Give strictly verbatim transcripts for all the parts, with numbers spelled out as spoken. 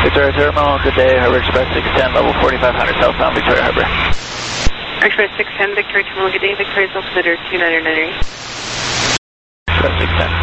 Victoria Terminal, good day, Harbor Express six ten, level forty-five hundred, southbound Victoria Harbor. Express six ten, Victoria Terminal, good day, Victoria's altimeter two nine nine eight. Express six ten.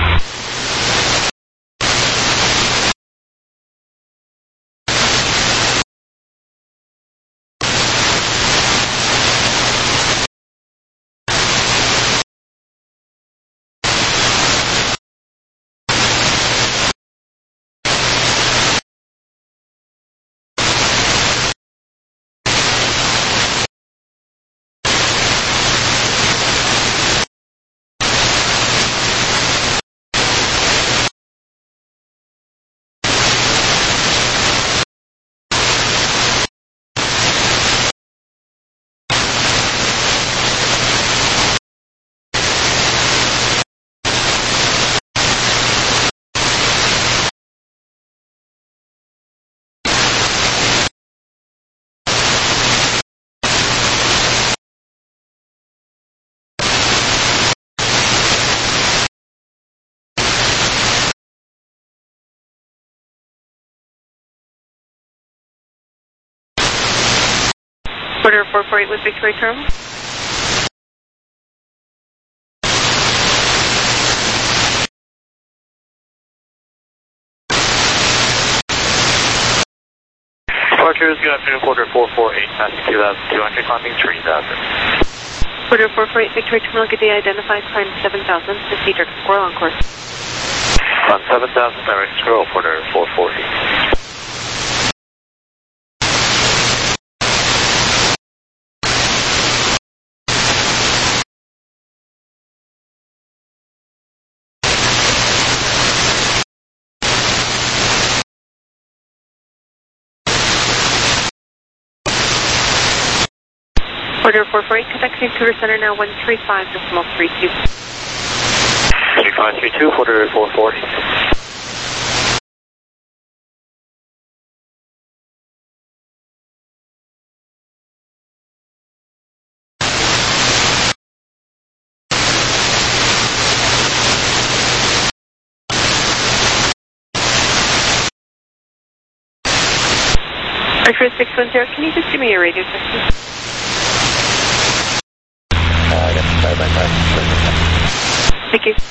Order four four eight with Victoria Terminal. Departures, good afternoon, quarter four four eight, passing two thousand two hundred, climbing three thousand. Order four four eight, Victoria Terminal, good day, identify, climb seven thousand, proceed direct squirrel on course. On seven thousand, direct squirrel, quarter four four eight. Order four four eight, contact Vancouver Center now one three five decimal three two. three five three two, quarter four four eight. Archer six one zero, can you just give me your radio check, please? Uh, yes, bye bye bye. Thank you.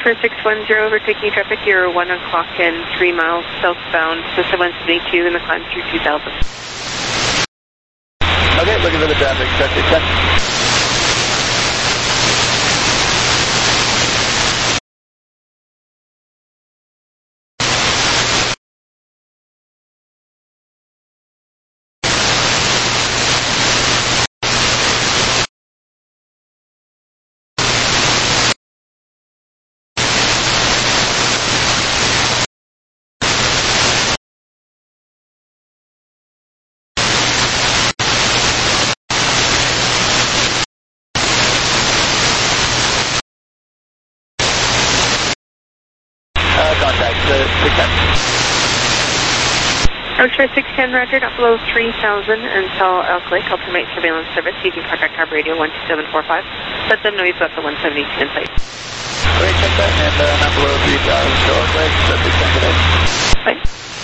for six one zero, overtaking traffic, you're one o'clock and three miles southbound, Cessna one seventy-two in the climb through two thousand. Okay, looking for the traffic, start six ten. Uh, contact, uh, six ten. Roger six ten, roger, not below three thousand until Elk Lake. I'll permit surveillance service using contact Harbor Radio one two seven four five. Let them know you've got the one seventy-two in place. Great, check that, and uh, not below three thousand, so Elk Lake, start six ten today. Fine.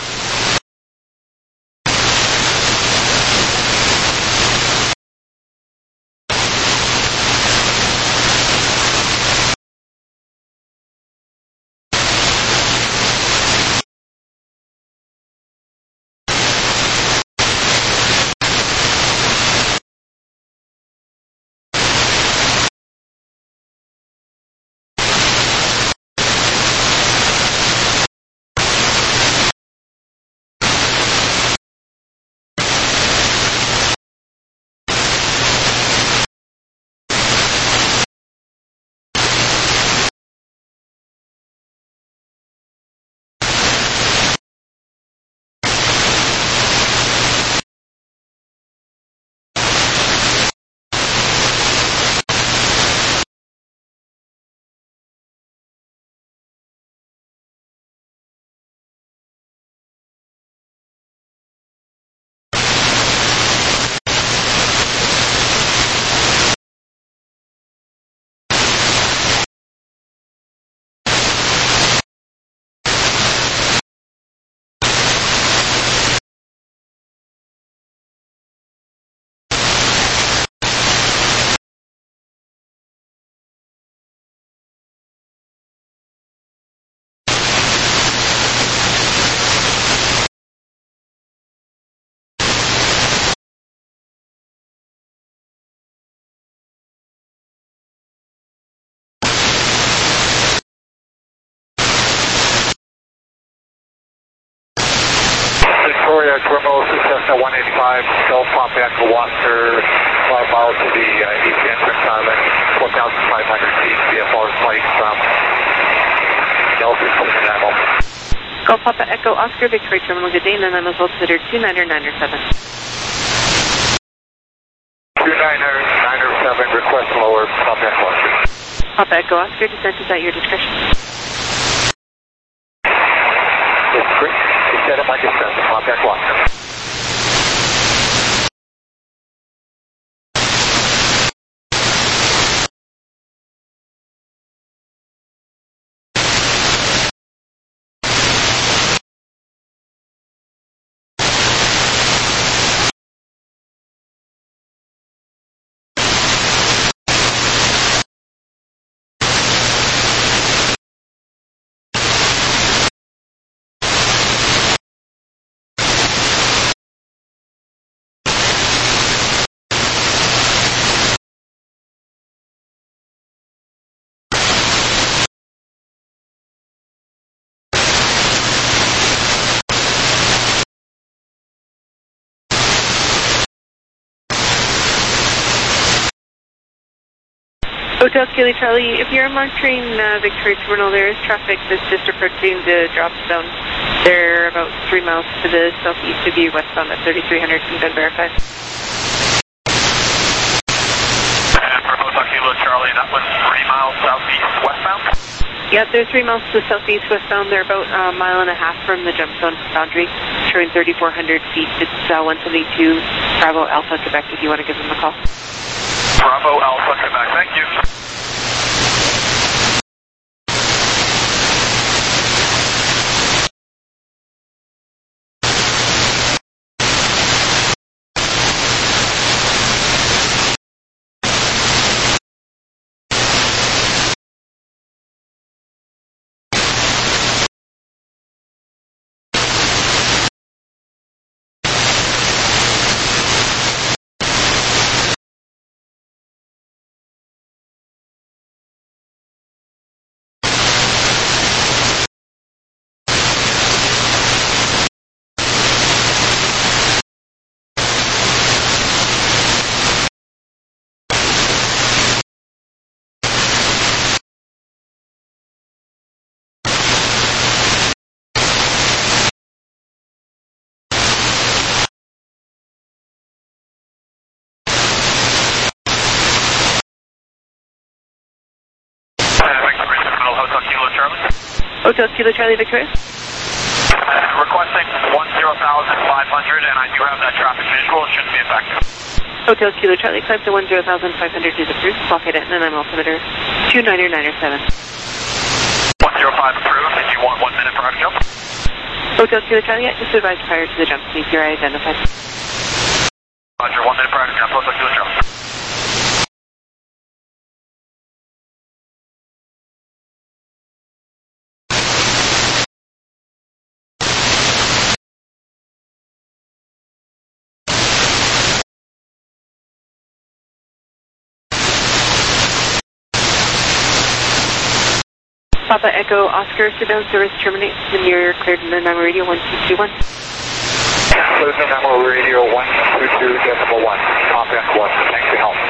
Victoria, Terminal Cessna one eighty-five, Gulf Pop Echo Wasser, five miles to the uh, east entrance island, four thousand five hundred feet, V F R flight from Nelson to Nanaimo. Go Papa Echo Oscar, Victoria Terminal, good day, and I'm as well considered two niner niner seven. two niner niner seven, request lower, Papa Echo Oscar. Papa Echo Oscar, descent is at your discretion. It's great. Set up my descent, Papa Echo Oscar. Hotel Kilo Charlie, if you're monitoring uh, Victoria Terminal, there is traffic that's just approaching the drop zone. They're about three miles to the southeast of you, westbound at thirty-three hundred, can been verified. And for Hotel Kilo Charlie, that was three miles southeast westbound? Yep, they're three miles to the southeast westbound. They're about a mile and a half from the jump zone boundary, showing thirty-four hundred feet. It's uh, one seventy-two Bravo Alpha, Quebec, if you want to give them a call. Bravo Alpha, Quebec, thank you. Hotel Kilo Charlie Victoria. Requesting one zero thousand five hundred, and I do have that traffic visual. It shouldn't be effective. Hotel Kilo Charlie, climb to one zero thousand five hundred is approved. Blockade it, and then I'm altimeter two niner niner seven. one zero five approved. If you want one minute prior to jump. Hotel Kilo Charlie, yeah, just advise prior to the jump. Please, your eye identified. Roger, one minute prior to jump. Hotel Kilo Charlie. Papa Echo Oscar, surveillance service terminates and you're cleared in the Namo Radio one two two one. Close the Namo Radio one two two decimal one. Papa Echo Oscar, thanks for help.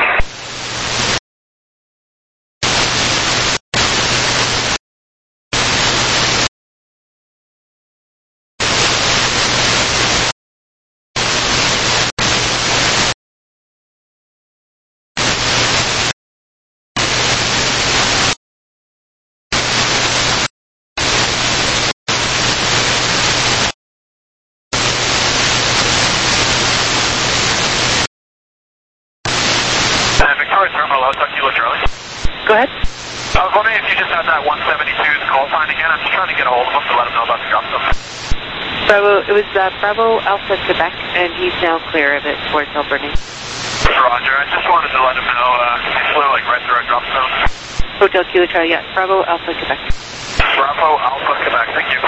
Go ahead. I was wondering if you just had that one seventy-two's call sign again. I'm just trying to get a hold of him to let him know about the drop zone. Bravo, it was uh, Bravo Alpha Quebec, and he's now clear of it towards Alberta. Roger, I just wanted to let him know uh, he flew like right through our drop zone. Hotel Kilo Charlie, yeah, Bravo Alpha Quebec. Bravo Alpha Quebec, thank you.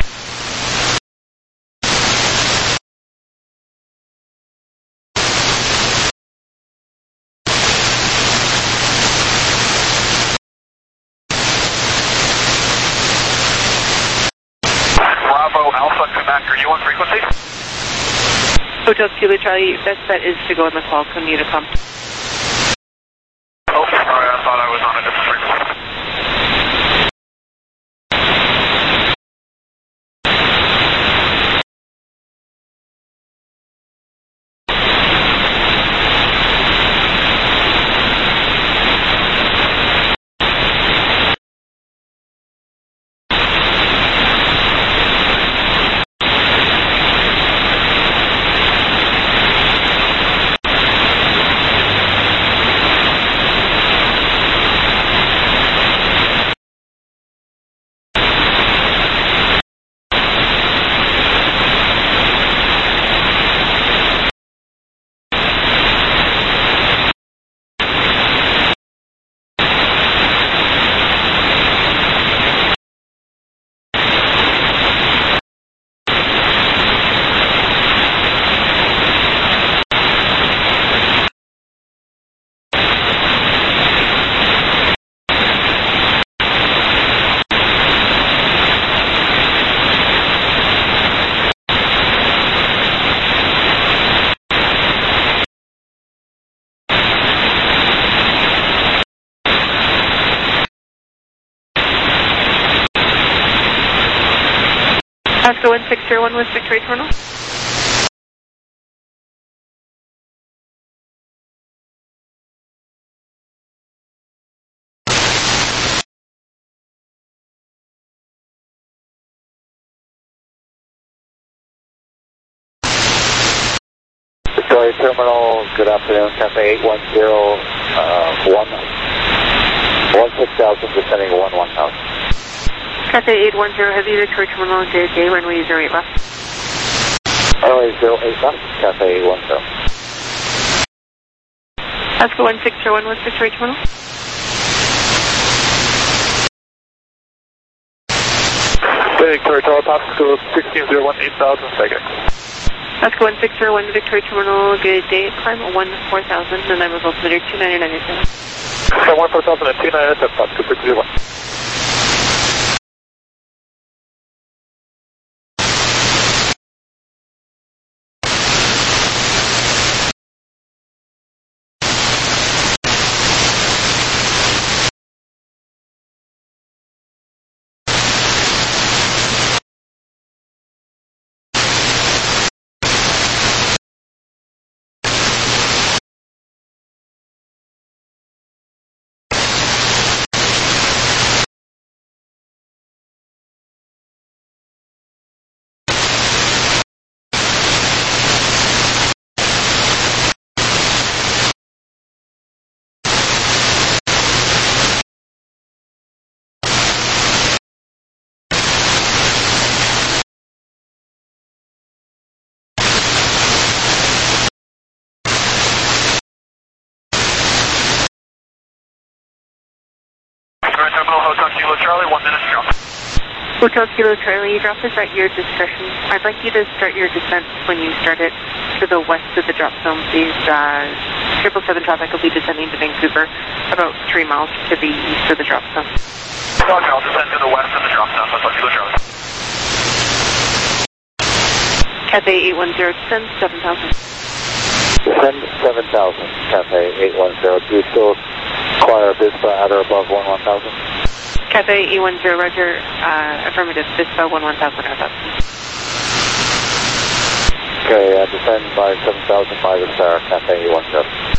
Are you on frequency? Hotel Kilo Charlie, best bet is to go on the Qualcomm Unicom. Oh, sorry, I thought I was on a different frequency. Oscar one six zero one with Victoria Terminal. Victoria Terminal, good afternoon, Cafe eight one zero, uh, one, one six thousand, descending one one thousand. Cafe eight one zero, Heavy Victoria Terminal, J J, runway zero eight left. Runway zero eight left, Cafe eight one zero. Oscar one six zero one with Victoria Terminal. Victoria Terminal, top school sixteen zero one, eight thousand, second. Oscar one six zero one, Victoria Terminal, good day, climb one four thousand, and I'm altimeter two niner niner seven. Climb one four thousand and two niner seven, top school six zero one. Hotel Kilo Charlie, drop is at your discretion. I'd like you to start your descent when you start it to the west of the drop zone, please. Uh, triple seven traffic will be descending to Vancouver, about three miles to the east of the drop zone. Okay, I'll descend to the west of the drop zone. Hotel Kilo Charlie. Cafe eight one zero, descend seven thousand. Descend seven thousand, Cafe eight one zero. Do you still require a BISPA at or above one one thousand? Cafe eight one zero, roger, uh, affirmative, BISPA one one thousand or above. Okay, uh, descend by seven thousand by the star, Cafe eight one zero.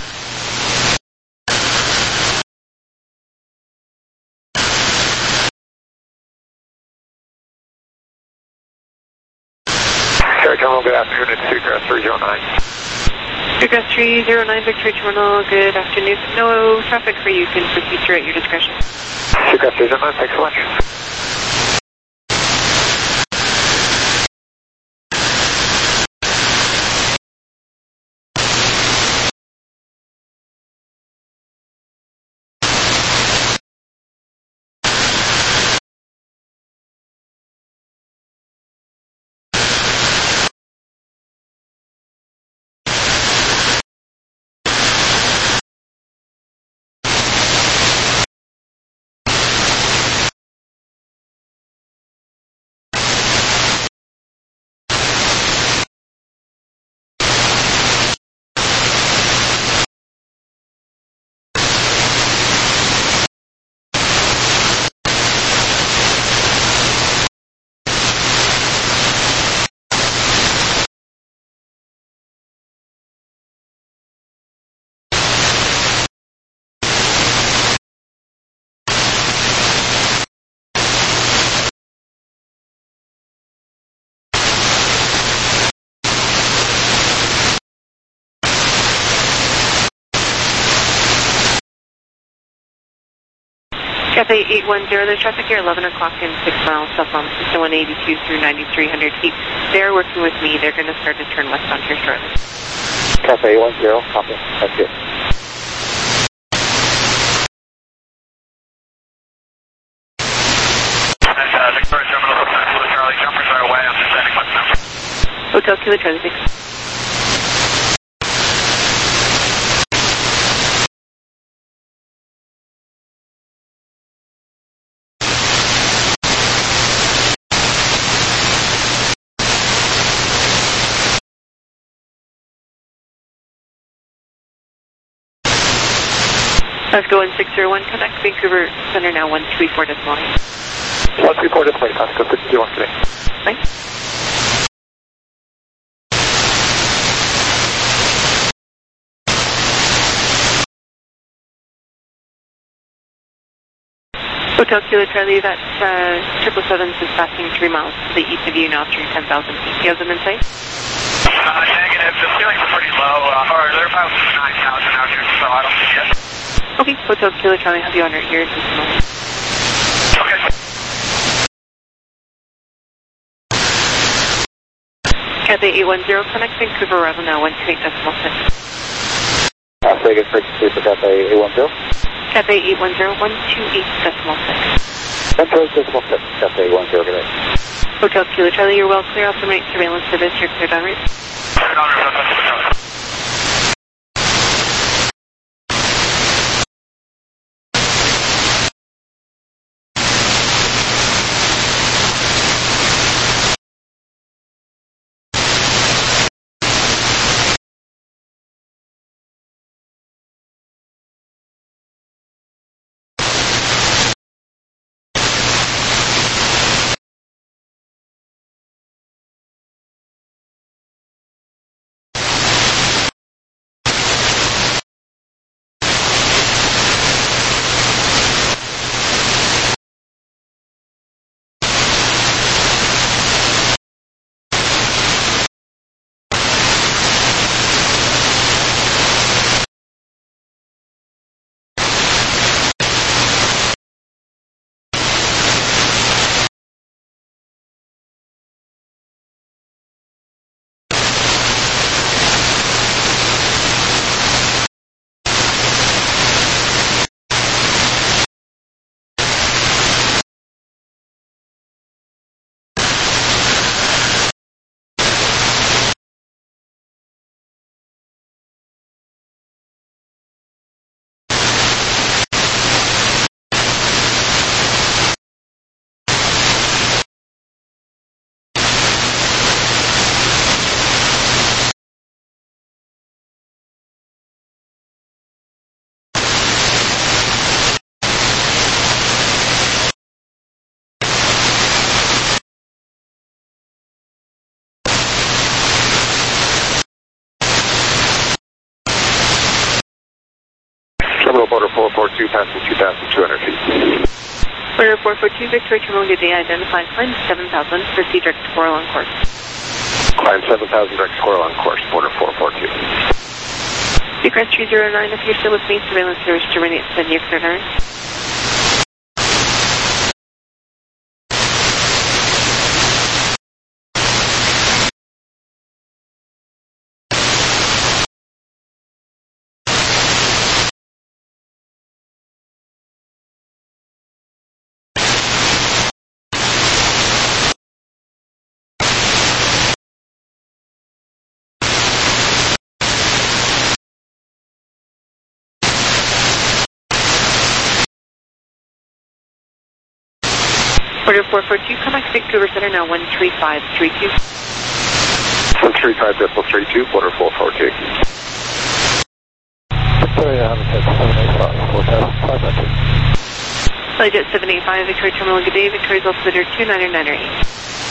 Victoria Terminal, good afternoon, it's Seacrest three zero nine. Seacrest three zero nine, Victoria Terminal, good afternoon. No traffic for you, you can proceed through at your discretion. Seacrest three zero nine, thanks so much. Cafe eight one zero, there's traffic here eleven o'clock in six miles southbound, system one eighty-two through ninety-three hundred feet. They're working with me. They're going to start to turn westbound here shortly. Cafe eight one zero, copy. Thank you. Uh, Victoria Terminal, Hotel Kilo Charlie, jumpers are away, I'm descending west now. Hotel Kilo Charlie, thanks. Let's go in six zero one, connect Vancouver Center now one three four decimal eight. one three four display, Pasco six zero one today. Thanks. Hotel Kilo Charlie, that's uh, triple seven is passing three miles to the east of you now through ten thousand feet. Do you have them in sight? Uh, negative, the ceilings are pretty low, uh, or they're about nine thousand out here, so I don't see it. Okay, Hotel Kilo Charlie, have you on our ears this moment. Okay. Cafe eight one zero, connect Vancouver arrival now one two eight decimal six. Las Vegas frequency for Cafe eight one zero. Cafe eight one zero, one two eight decimal six. one two eight decimal six, Cafe eight one zero, good day. Hotel Kilo Charlie, you're well clear. I'll terminate surveillance service. You're cleared en route. Cleared en route, Hotel Kilo Charlie. two, passing two thousand two hundred feet. Order four four two, Victory Terminal, good day, identify climb seven thousand, proceed direct to Coral on course. Climb seven thousand, direct to Coral on course, border four four two. Seacrest three zero nine, if you're still with me, surveillance service terminate, send you clear nine. Order four four two, come back Vancouver Center now, one three five three two. one three five decimal three two, border four four two. Victoria, Habitat seven eight five, four thousand five hundred. Flightjet seven eight five, Victoria Terminal, good day, Victoria's altimeter two nine nine eight.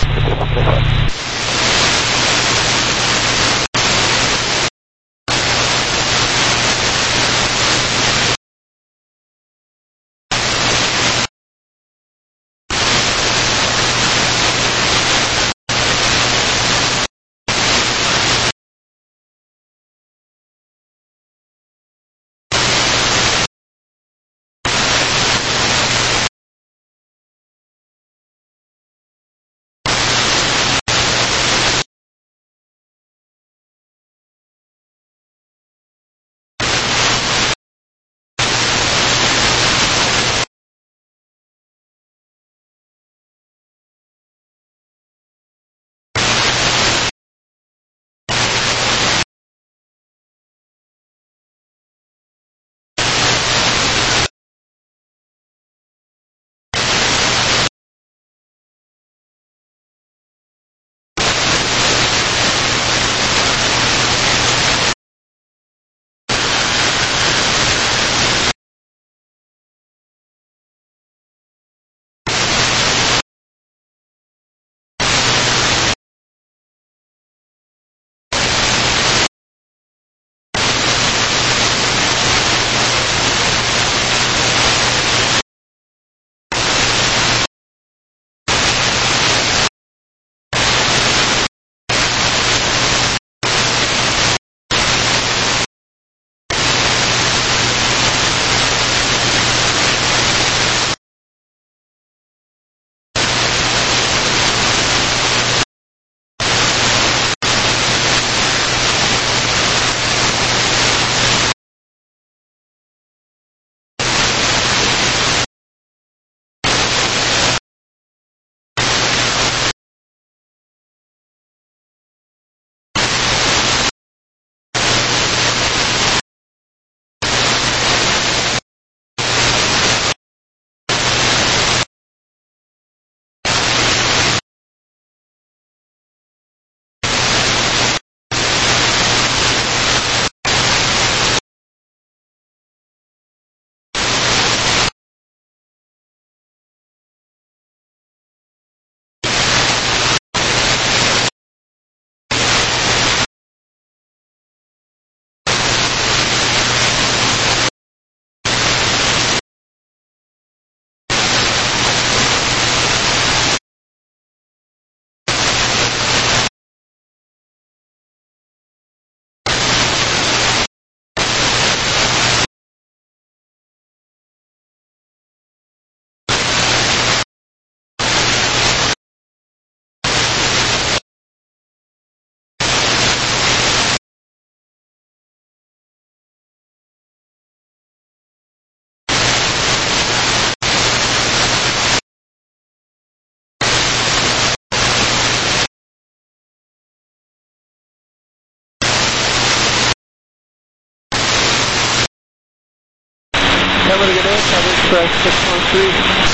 Express six one three.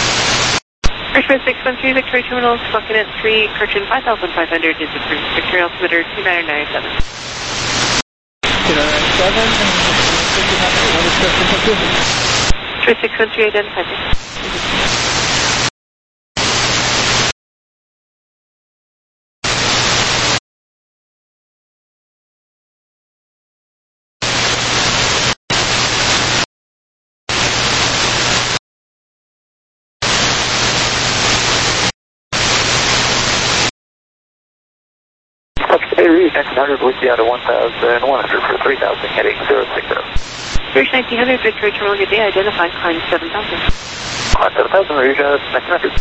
Express six one three, Victoria Terminal, clocking at three, Kirchen five thousand five hundred is approved. Victoria altimeter two nine nine seven. two nine nine seven, and Express six one three. Express six one three, identified. Today, Rouge nineteen hundred, with you out of one thousand one hundred for three thousand, heading zero six zero. Rouge nineteen hundred, Victoria Terminal, good day, identified, climb seven thousand. Climb seven thousand, Rouge uh, nineteen hundred.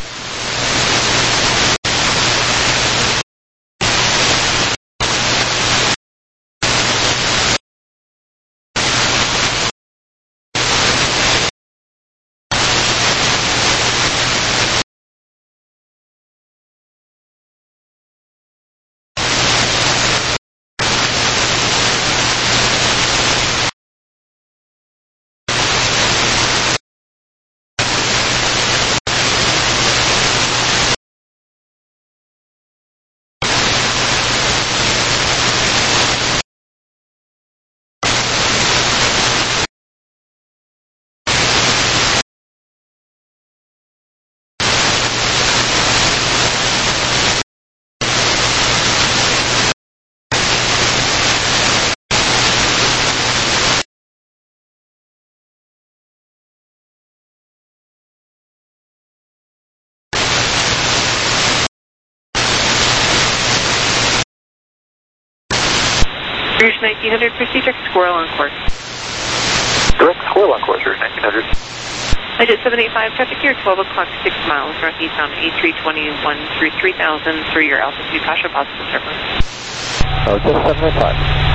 Rouge nineteen hundred, proceed direct Squirrel on course. Direct Squirrel on course, Rouge nineteen hundred. Legit seven eight five, traffic here, twelve o'clock, six miles, northeast on A three twenty-one through three thousand for your altitude, Pasha positive turbulence. Oh, just seven eight five.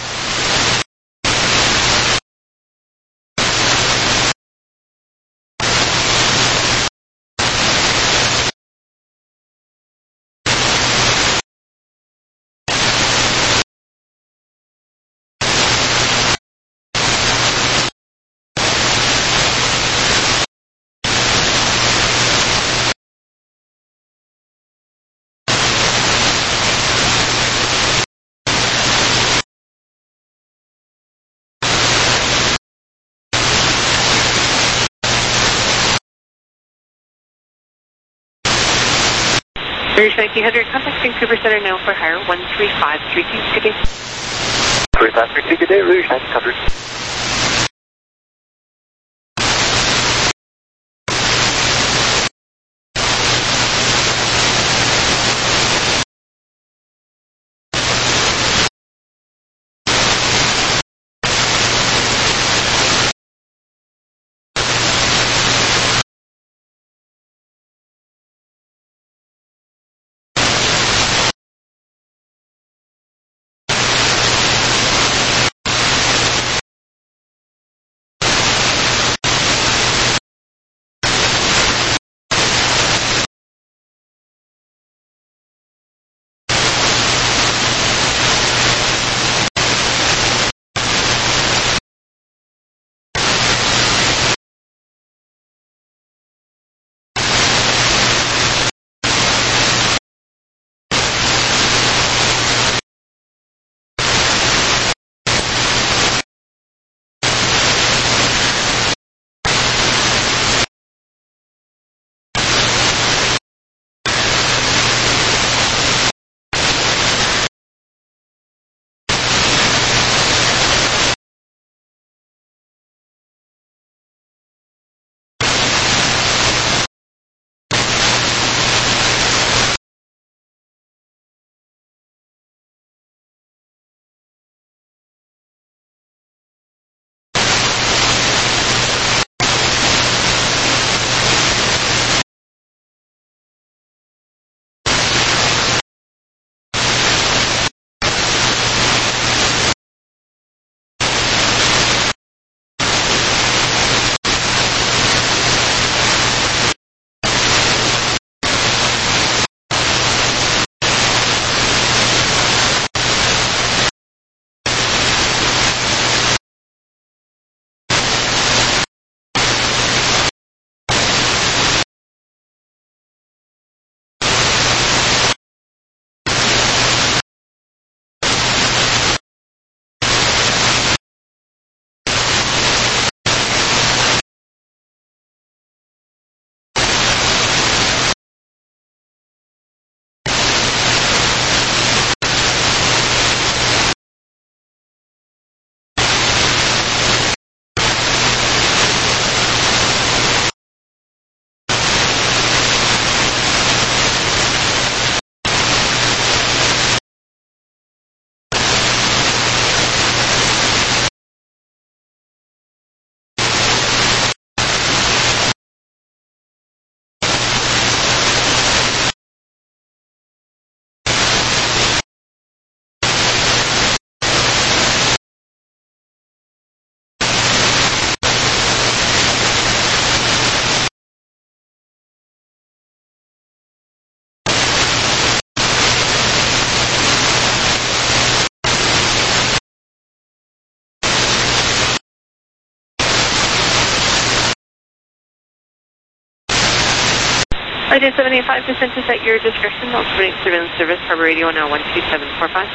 Rouge nineteen hundred, contact Vancouver Center now for hire one three five three two, good day. three five three two, good day, Rouge nineteen hundred. I D seven eight five, descent is at your discretion. Also running surveillance service, Harbor Radio now one two seven four five.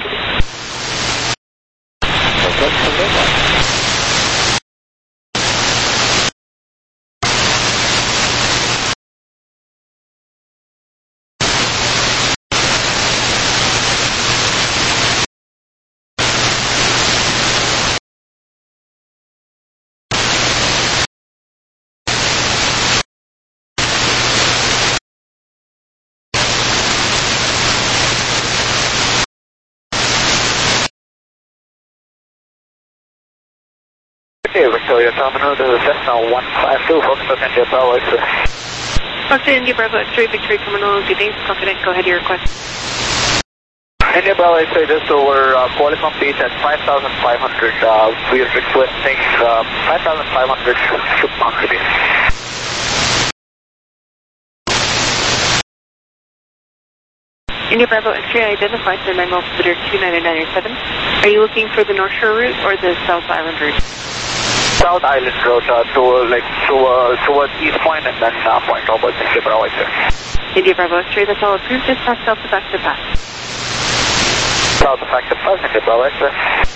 Okay, Victoria Terminal, this is Cessna one five two, Fox India Bravo X-ray. Fox India Bravo X-ray, Victoria Terminal, good day, confident, go ahead, your request. India Bravo X-ray, just over uh, Qualicom Beach at five thousand five hundred, uh, we are requesting uh, five thousand five hundred to Monkey Beach. India Bravo X-ray identified the nine altimeter two nine nine seven. Are you looking for the North Shore route or the South Island route? South Island Road, uh, to, like, to, uh, towards East Point and then uh, Point Roberts, India Bravo X-ray. India Bravo X-ray, that's all approved. Just pass Delta back to pass. South back to pass, India Bravo X-ray.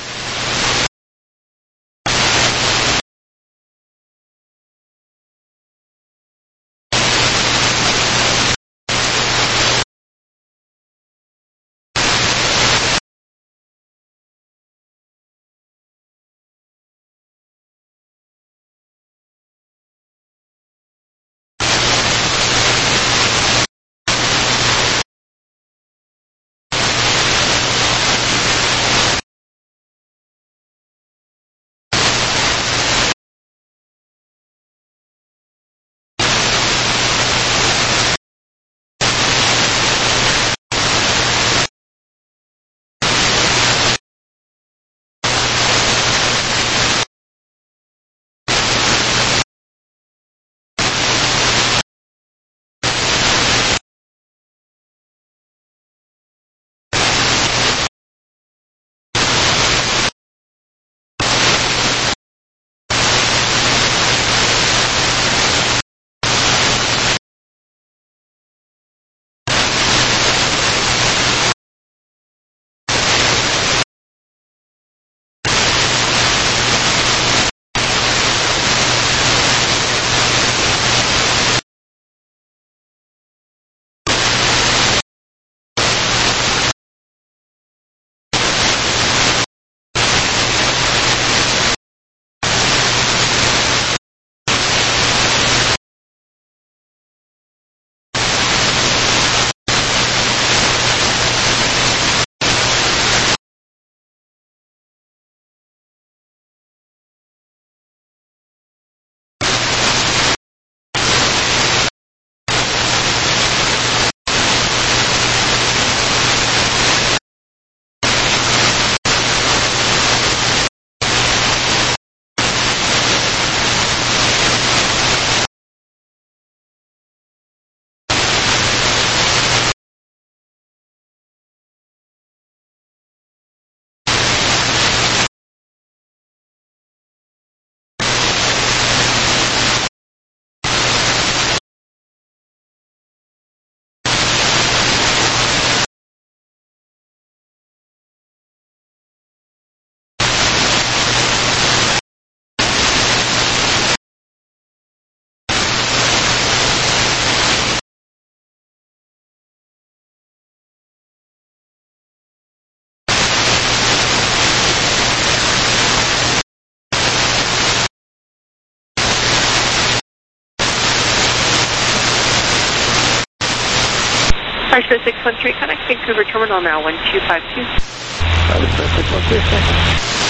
Archer six one three, connect Vancouver Terminal now, one two five two. Archer six one three, thank you.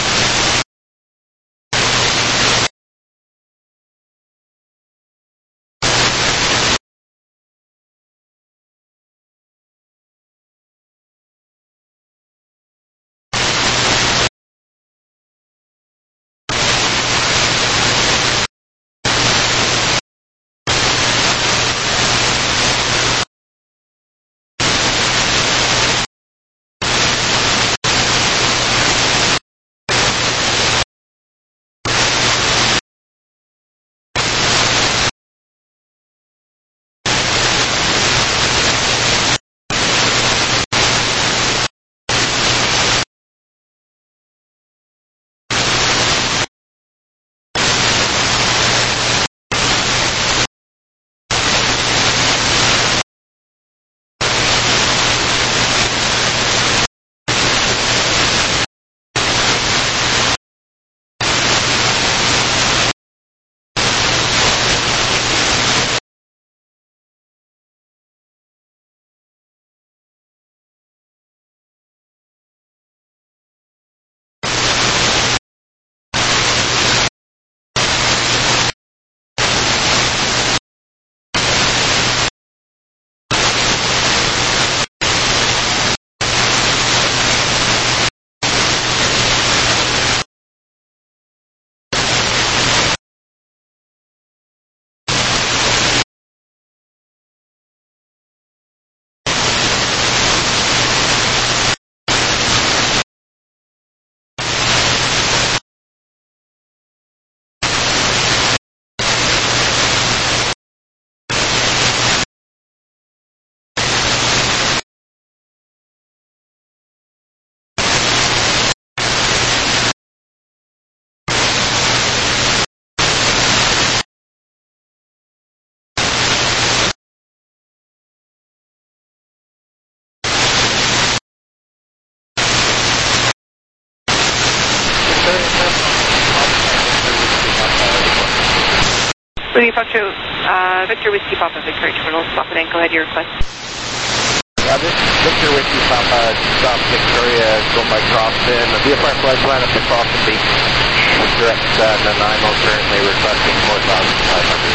Louis Foxtrot, uh, Victor Whiskey Papa, Victoria Terminal, stop and go ahead, your request. Uh, this is Victor Whiskey Papa, stop Victoria, going by Crofton. The V F R flight plan up to Crofton Beach. Direct uh, Nanaimo, currently requesting four thousand five hundred.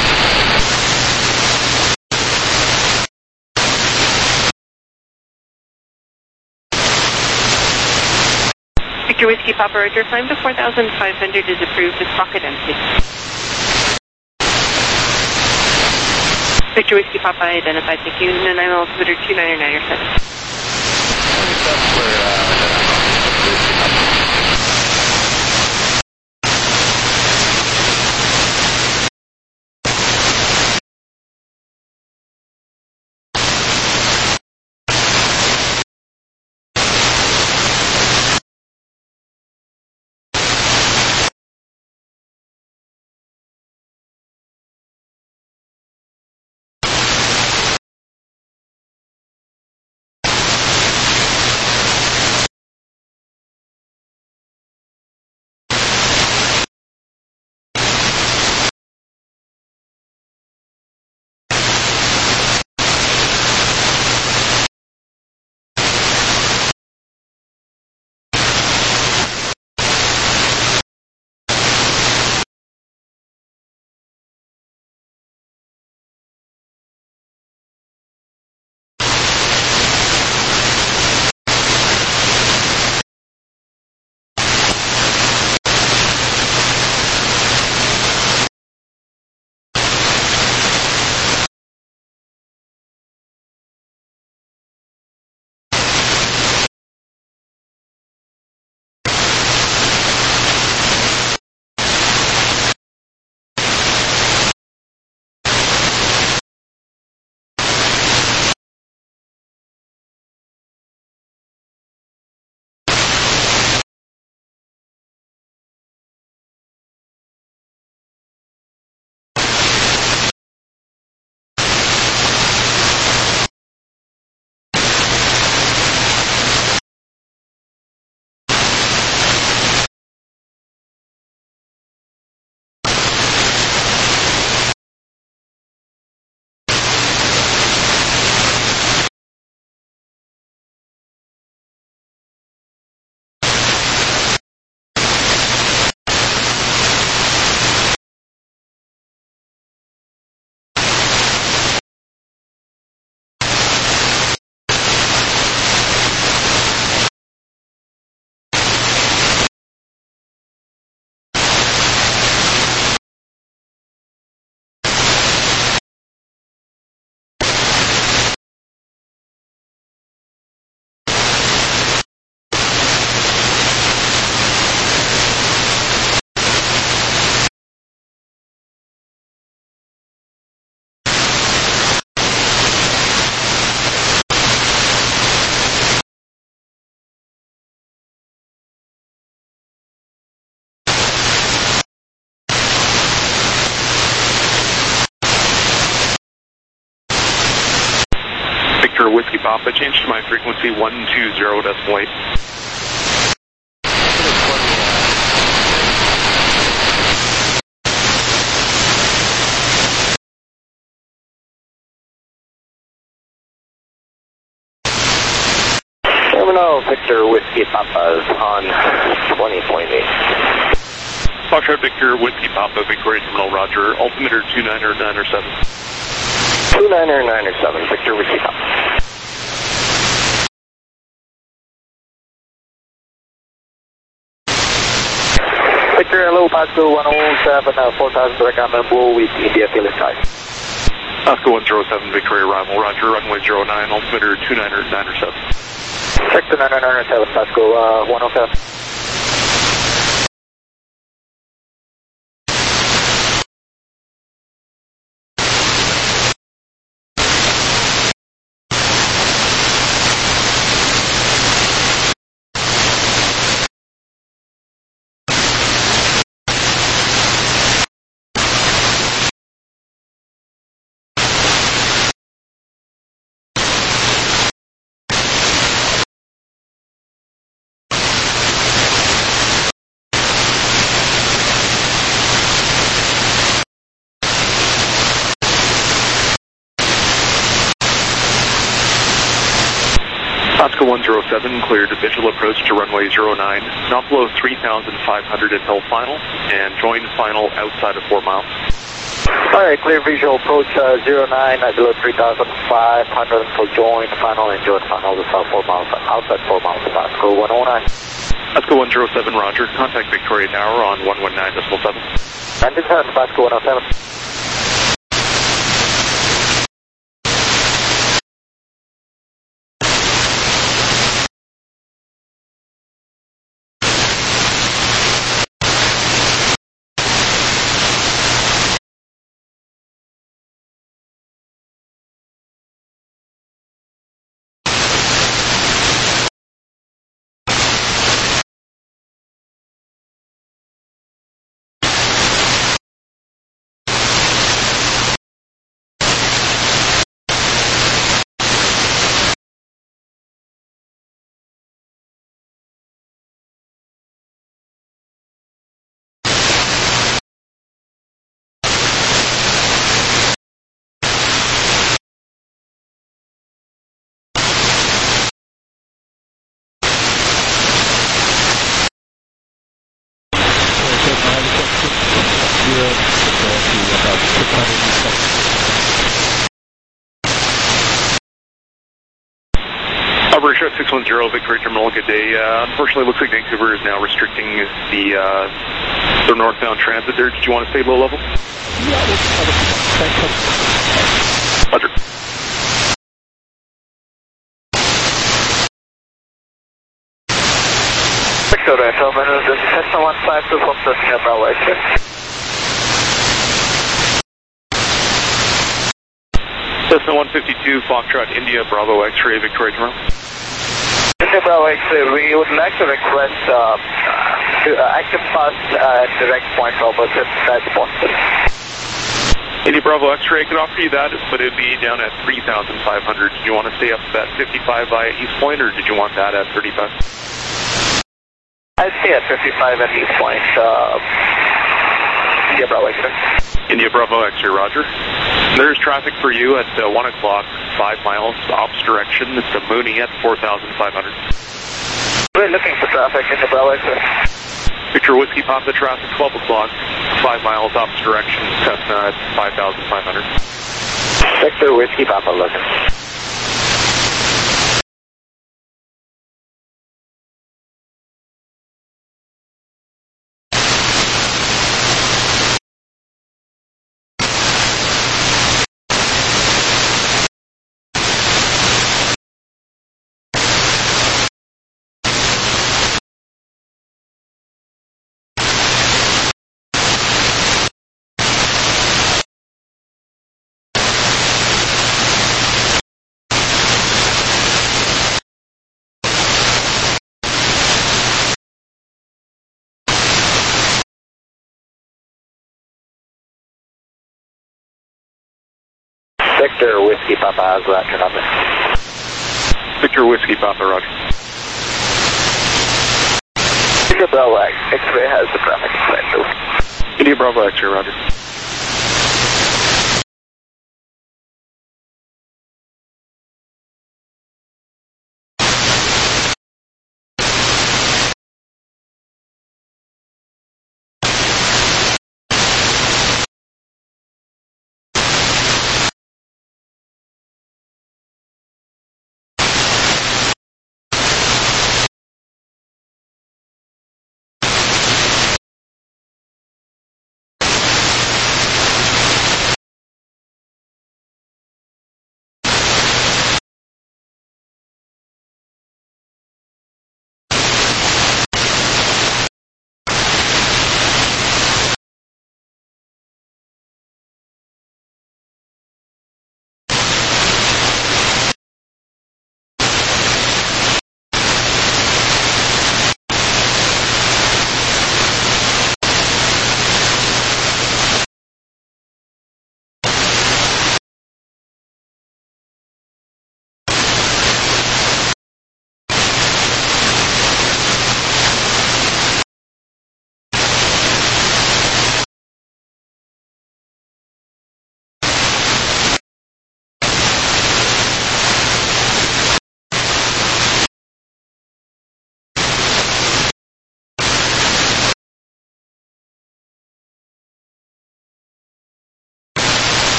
Victor Whiskey Papa, Roger, climb to four thousand five hundred is approved with pocket empty. Victor Whiskey Papa identified, thank you. Nanaimo altimeter two nine nine seven. That's for uh, Nanaimo. Victor Whiskey Papa, change to my frequency one two zero decimal eight. Terminal Victor Whiskey Papa is on twenty point eight. Foxtrot Victor Whiskey Papa, Victoria Terminal, Roger, altimeter two nine nine seven. two nine nine seven, Victor Whiskey Papa. Victor, hello, Pasco one oh seven, uh, four thousand direct on Bull with India Philly sky. Pasco one zero seven, Victoria Arrival, Roger, runway zero nine, altimeter two nine nine seven. Check to nine nine seven, Pasco uh, one oh seven. Oscar one zero seven, cleared visual approach to runway zero nine, not below three thousand five hundred until final, and join final outside of four miles. Alright, clear visual approach uh, zero nine, uh, below three thousand five hundred until join final, and join final to south four miles, outside four miles of Oscar one oh nine. Oscar one zero seven, roger. Contact Victoria Tower on one one nine decimal seven. Engine seven, Oscar one oh seven. Operation six one zero, Victoria Terminal, good day. Uh, unfortunately, looks like Vancouver is now restricting the, uh, the northbound transit there. Did you want to stay low level? Yeah, Roger. Victoria Terminal, this is Cessna one five two from Cessna Bravo X-ray. Cessna one fifty-two, Foxtrot, India, Bravo X-ray, Victoria Terminal. India Bravo X-ray, we would like to request uh, to, uh, active fast uh, direct point Roberts if that's possible. India Bravo X-ray, I could offer you that, but it'd be down at three thousand five hundred. Did you want to stay up at fifty-five via East Point, or did you want that at thirty-five? I'd stay at fifty-five at East Point. Uh, India Bravo X-ray. India Bravo X-ray, roger. There's traffic for you at uh, one o'clock, five miles, ops direction. It's a Mooney at four thousand five hundred. We're looking for traffic in the Bravo X-ray. Victor Whiskey Papa, traffic twelve o'clock, five miles, ops direction, Cessna at five thousand five hundred. Victor Whiskey Papa, looking. Victor Whiskey Papa, roger, number. Victor Whiskey Papa, roger. India Bravo X-ray has the traffic explained. India Bravo X-ray, roger.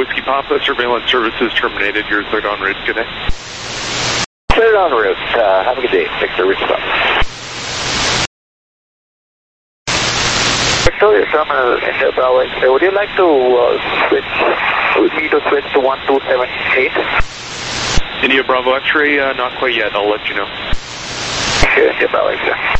Whiskey Papa, surveillance services terminated. You're cleared en route. Good day. Cleared en route. Uh, have a good day. Victor, Whiskey Papa. Victoria Terminal in the Bravo X-ray. Would you like to uh, switch, would me to switch to one two seven eight? India Bravo X-ray, uh, not quite yet. I'll let you know. Okay, India Bravo X-ray.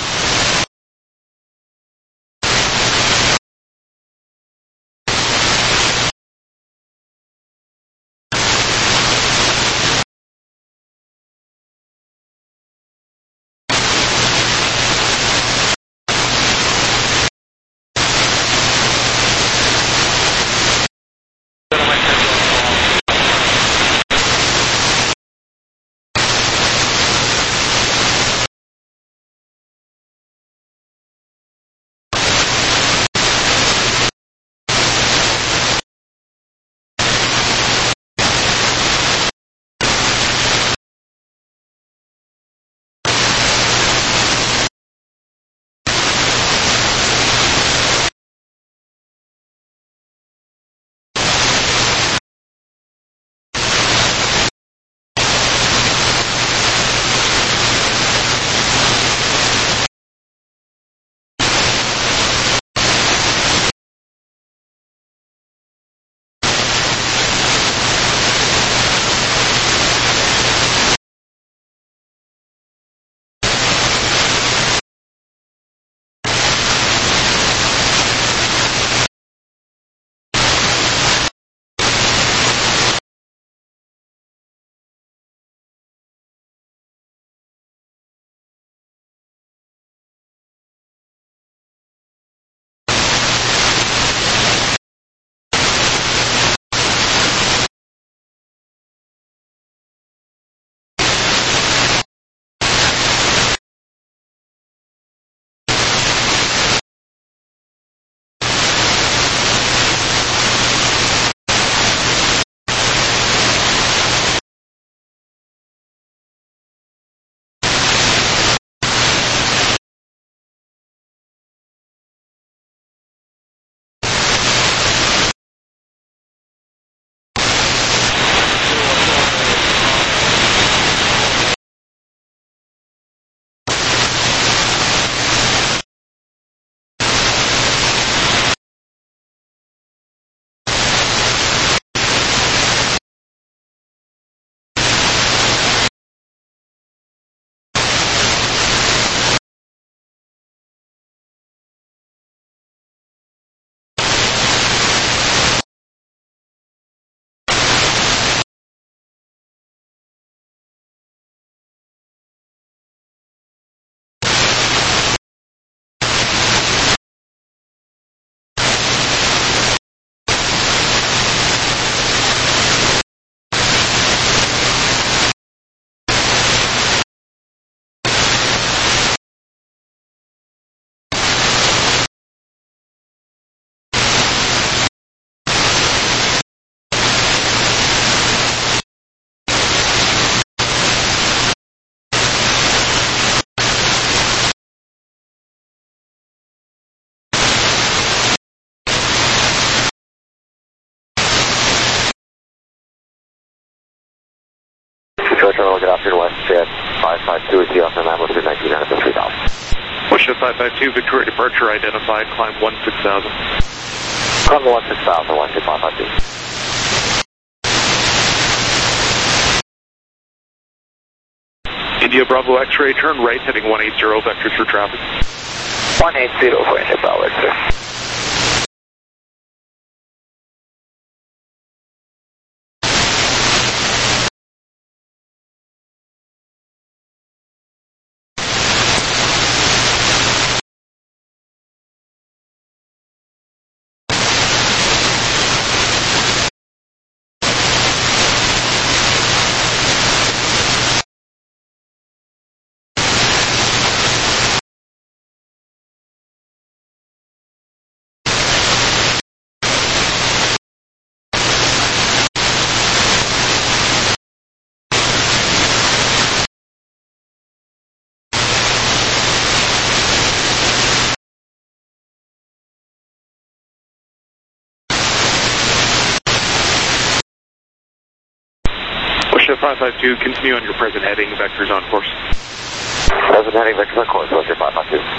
Terminal, good afternoon, West Jet five five two, is the off the nine one two nineteen nine three thousand. Westjet five five two, Victoria departure identified, climb one six thousand. Climb one six thousand, one two five five two. India Bravo X-ray, turn right, heading one eight zero, vector through traffic. one eight zero for India Bravo X-ray. Bushhead five five two, continue on your present heading, vectors on course. Present heading, vectors on course, Bushhead five five two.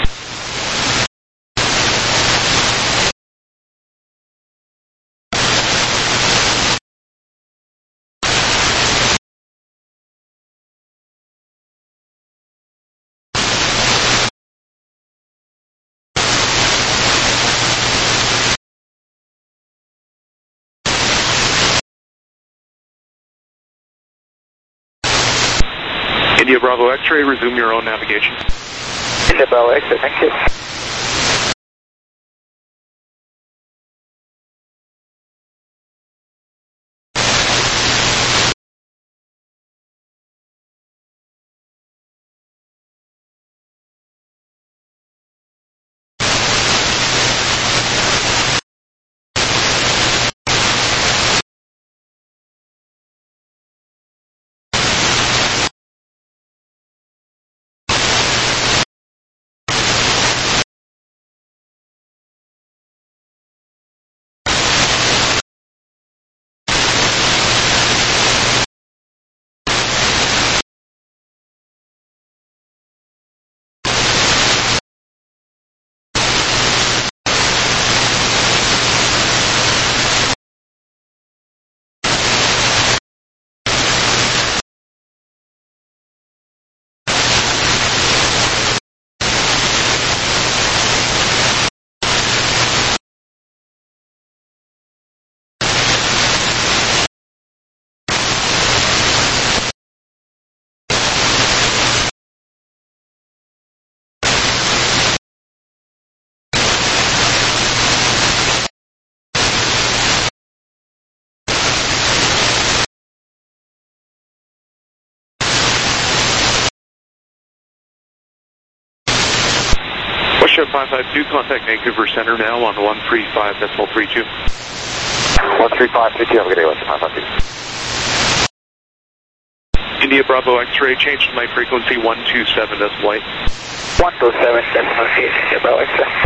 India Bravo X-ray, resume your own navigation. India Bravo X-ray, thank you. Bushhead five five two, contact Vancouver Center now on one three five decimal three two. one three five three two, have a good day, Bushhead five five two. India Bravo X-ray, change to my frequency one two seven decimal eight. one two seven decimal eight, India Bravo X-ray.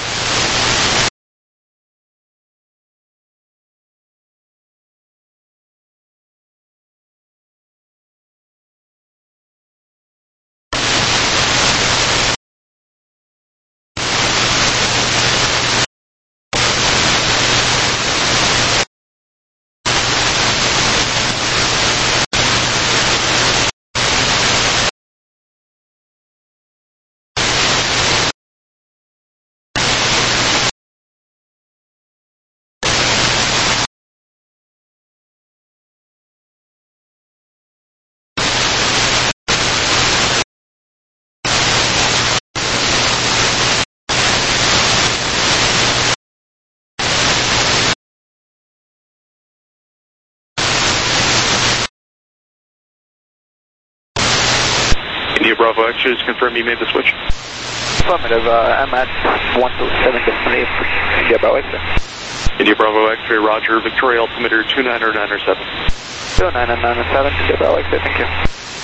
India Bravo X-ray, just confirm you made the switch. Affirmative, uh, I'm at one two seven decimal eight, India Bravo X-ray. India Bravo X-ray, roger, Victoria altimeter two nine nine seven. two nine nine seven, India Bravo X-ray, thank you.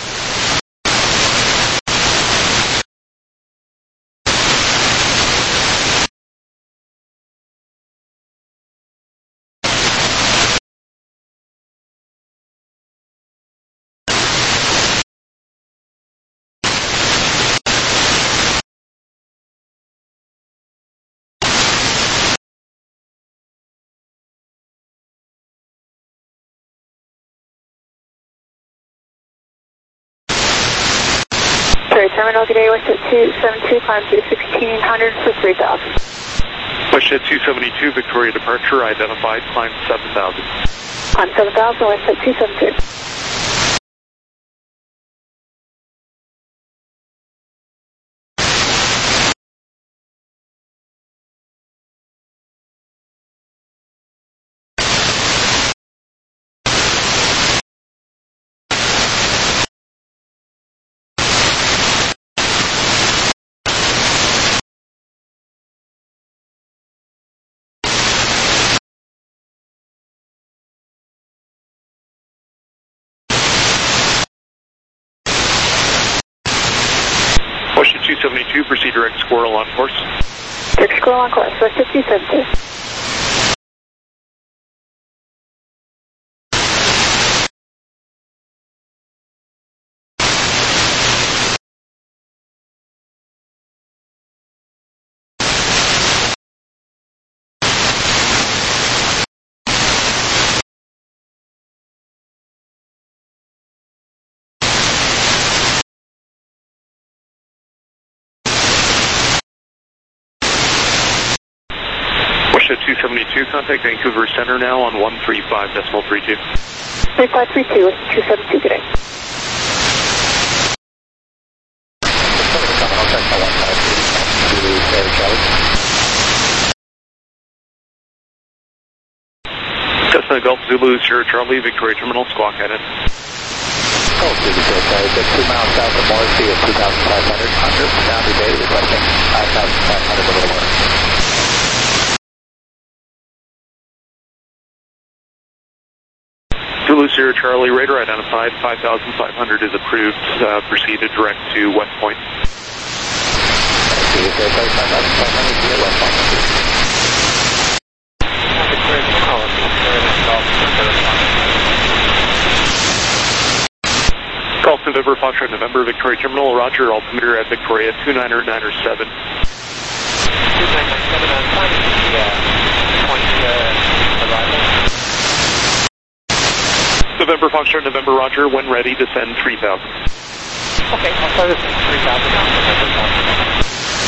Terminal, good day, Bushhead two seventy-two, climb through sixteen hundred for three thousand. Bushhead two seventy-two, Victoria departure, identified, climb seven thousand. Climb seven thousand, Bushhead two seventy-two. Bushhead two seventy-two, proceed direct Squirrel on course. Direct Squirrel on course, Bushhead two seventy-two. Wisha two seventy-two, contact Vancouver Center now on one three five decimal three two. three five three two, two seventy-two, good day. Cessna Golf Zulu, Sierra Charlie, Victoria Terminal, squawk headed. Golf Zulu, Sierra Charlie, just two miles south of Morrissey at two thousand five hundred. Hunter, Boundary Bay, requesting five thousand five hundred a little more. Zulu, Sierra Charlie, radar identified, five thousand five hundred is approved, uh, proceeded direct to West Point. Zulu, Sierra Charlie, five thousand five hundred via West Point. Golf November, Foxtrot November, Victoria Terminal, roger, altimeter at Victoria, two nine nine seven. two nine nine seven, I'm fine with the uh, point uh, arrival. November, Foxtrot November, roger, when ready, descend three thousand. Okay, I'll start this at three thousand now. November, Foxtrot.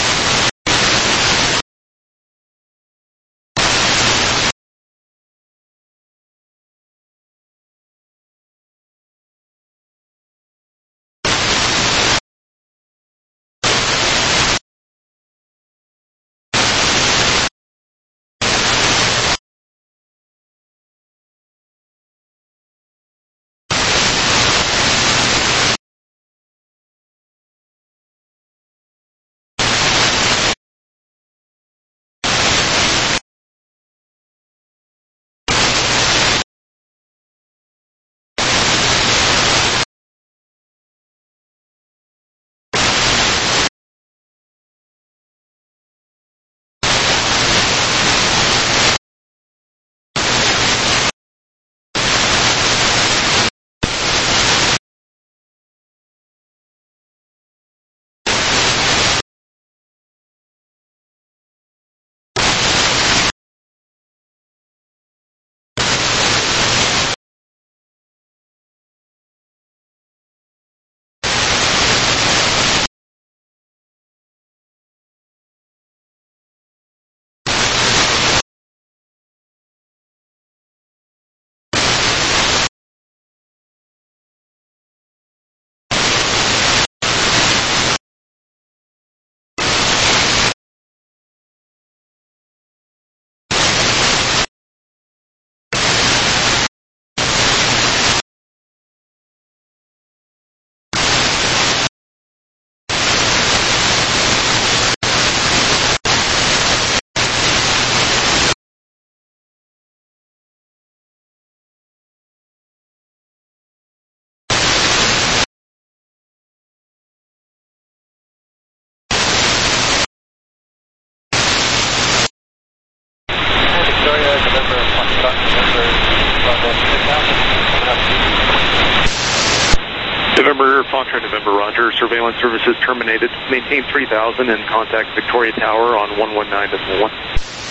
November, Foxtrot November, roger. Surveillance services terminated. Maintain three thousand and contact Victoria Tower on one one nine decimal one.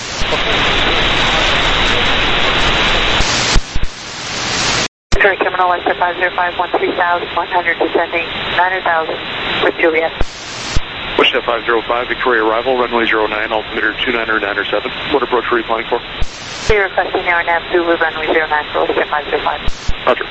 Victoria Terminal, Western five zero five one three thousand one hundred, descending nine thousand with Juliet. Wisha five zero five, Victoria arrival, runway zero nine, altimeter two nine nine seven. What approach are you flying for? We're requesting our nav Zulu, runway zero nine for Wisha five zero five. Roger.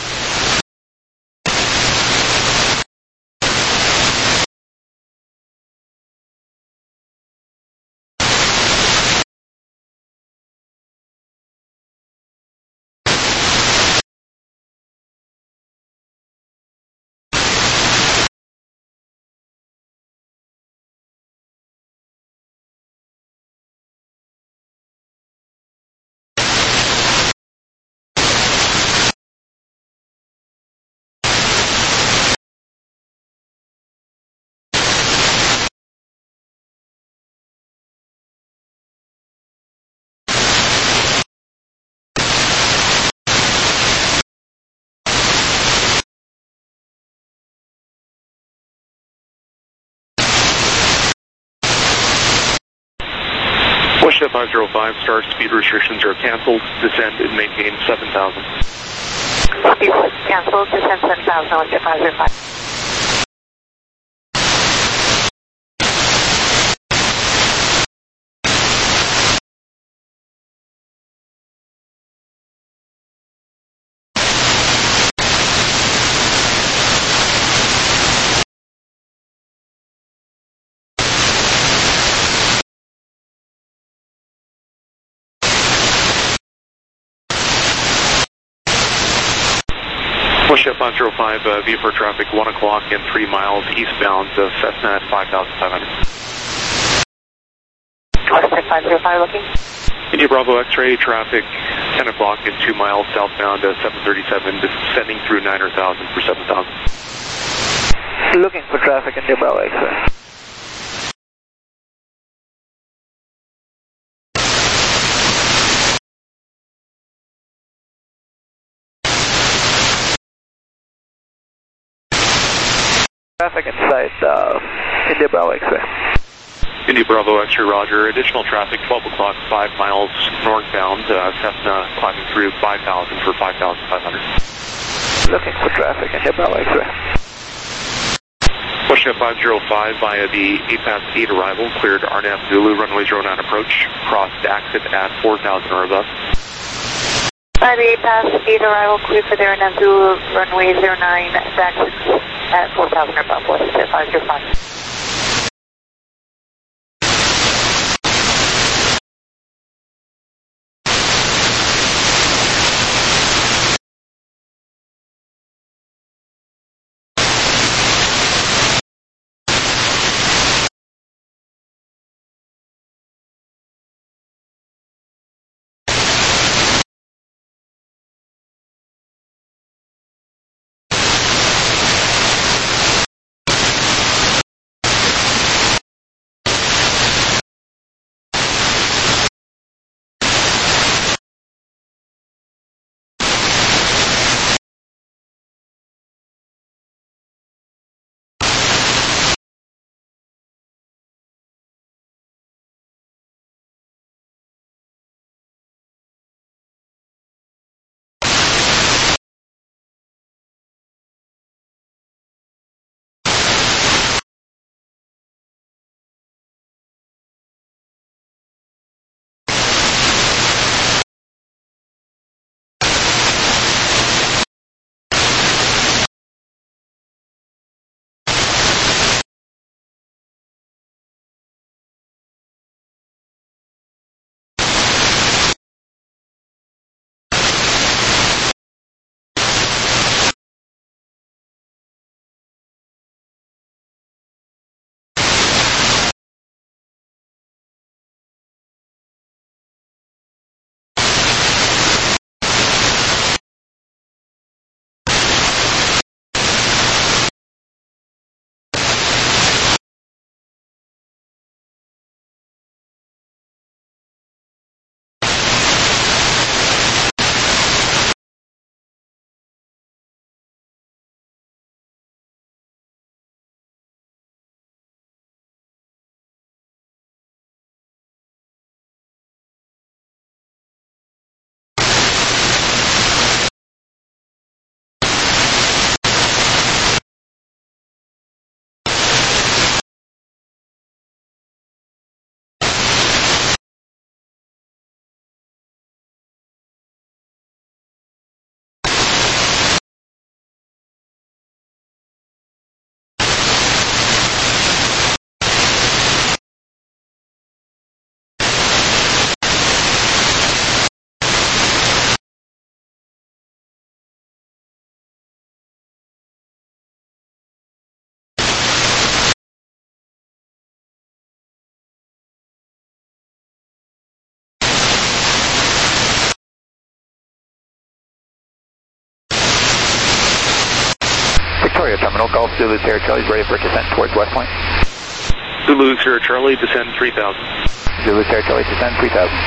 Wisha five zero five, start speed restrictions are canceled, descend and maintain seven thousand. Speed canceled, descend seven thousand, Wisha five zero five. Chef five zero five, uh, V four traffic, one o'clock and three miles eastbound, uh, Cessna at five thousand five hundred. five zero five looking. India Bravo X-ray traffic, ten o'clock and two miles southbound, uh, seven thirty-seven, descending through niner thousand for seven thousand. Looking for traffic, India Bravo X-ray. Traffic inside uh, India Bravo X-ray. India Bravo X-ray, roger. Additional traffic, twelve o'clock, five miles northbound, uh, Cessna climbing through five thousand for five thousand five hundred. Looking for traffic, India Bravo X-ray. Question five zero five via the eight past eight arrival, cleared R N F Zulu, runway zero nine approach, crossed exit at four thousand or above. By the eight past eight arrival, cleared for the R N F Zulu, runway zero nine, exit at four thousand or above, what's it, five zero five. Victoria Terminal, Golf Zulu Sierra Charlie, ready for descent towards West Point. Zulu Sierra Charlie, descend three thousand. Zulu Sierra Charlie, descend three thousand.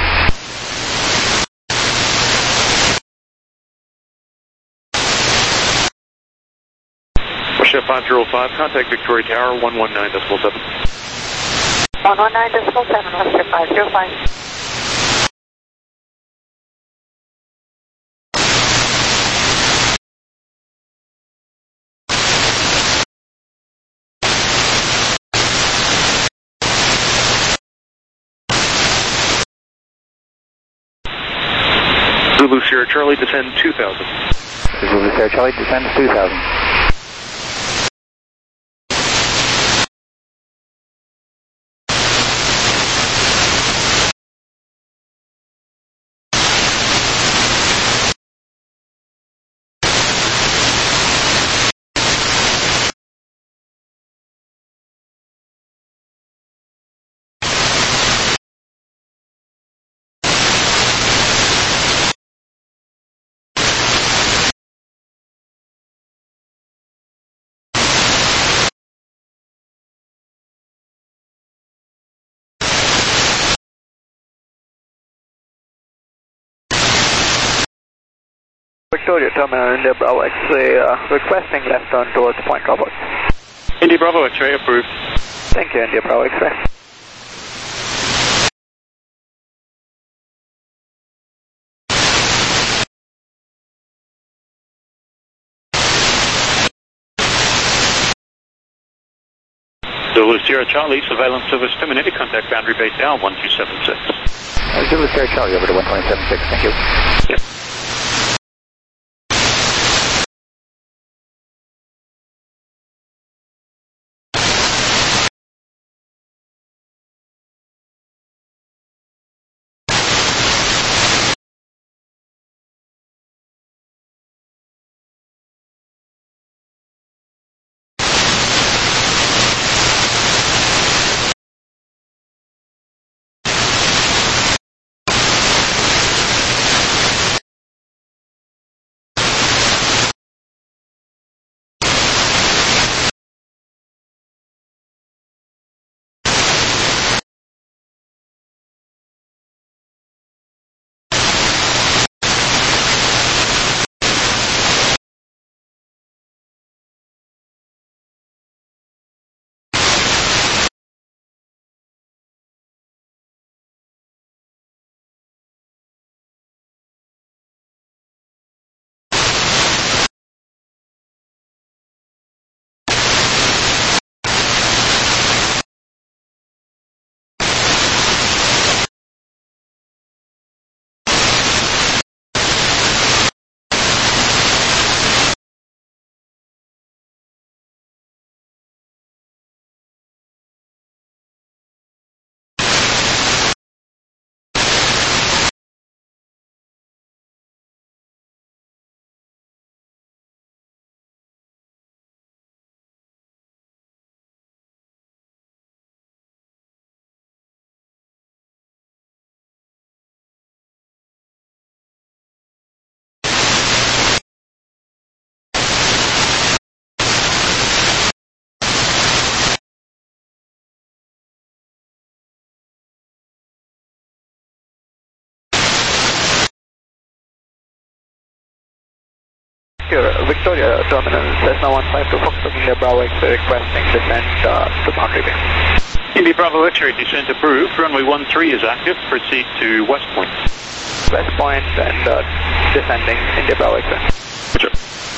Chef five zero five, contact Victoria Tower, one one nine decimal seven. one one nine decimal seven, Western five zero five. Zulu Sierra Charlie, descend two thousand. Zulu Sierra Charlie, descend two thousand. Victoria Terminal, India Bravo X-ray, uh, requesting left turn towards Point Robert. India Bravo X-ray approved. Thank you, India Bravo X-ray. Zulu Sierra Charlie, surveillance service terminated, contact boundary base down one two seven six. Uh, Zulu Sierra Charlie over to one twenty seven six, thank you. Yep. Victoria Terminal, Cessna one five two Fox, India Bravo X-ray requesting descent uh, to boundary base. India Bravo X-ray descent approved. Runway one three is active. Proceed to West Point. West Point and uh, descending India Bravo X-ray. Sure.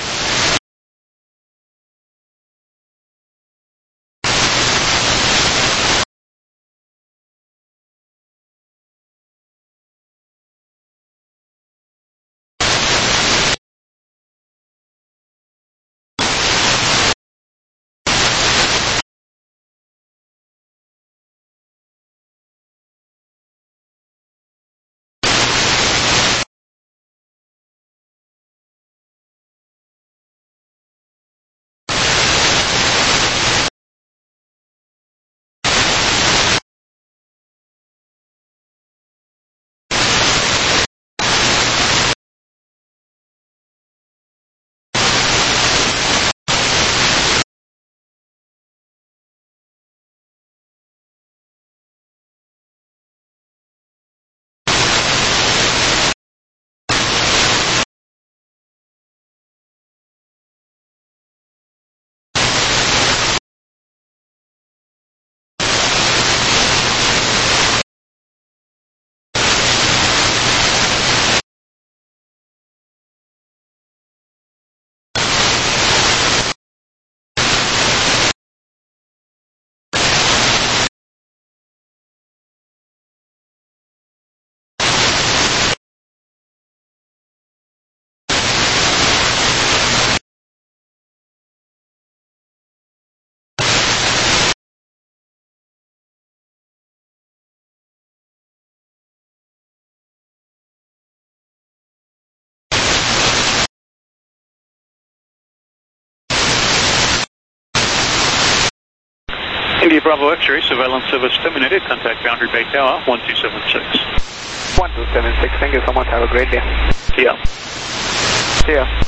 India Bravo X-ray, surveillance service terminated. Contact boundary bay tower, one two seven six. one two seven six, thank you so much. Have a great day. See ya. See ya.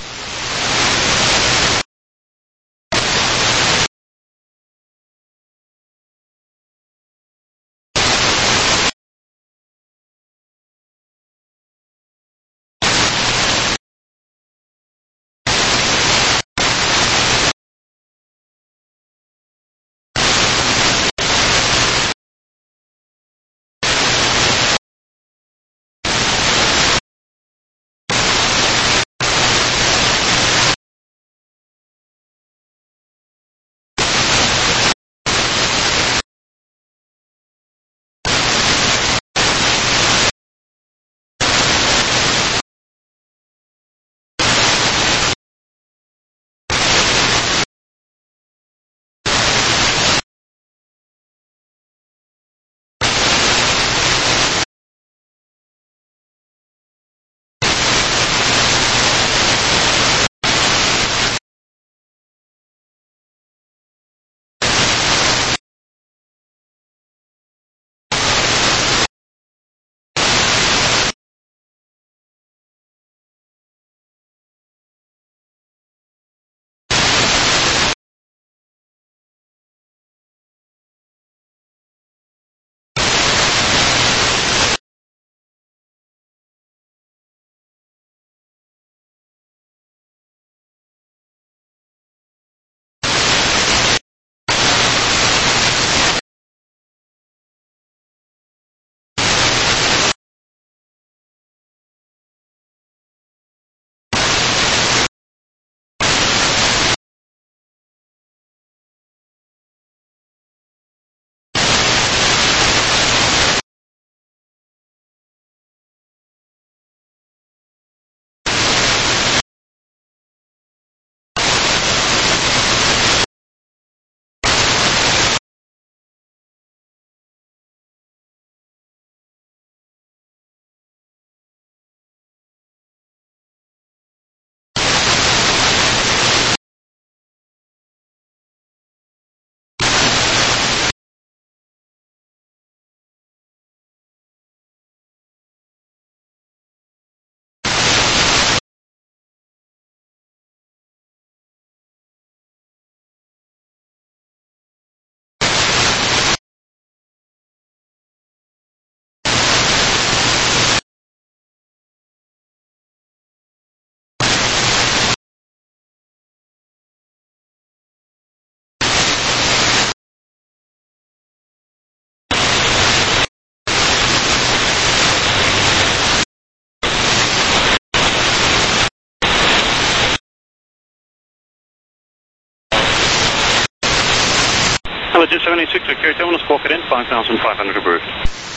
Legit seventy-six, Victoria Terminal, squawk it in, five thousand five hundred approved.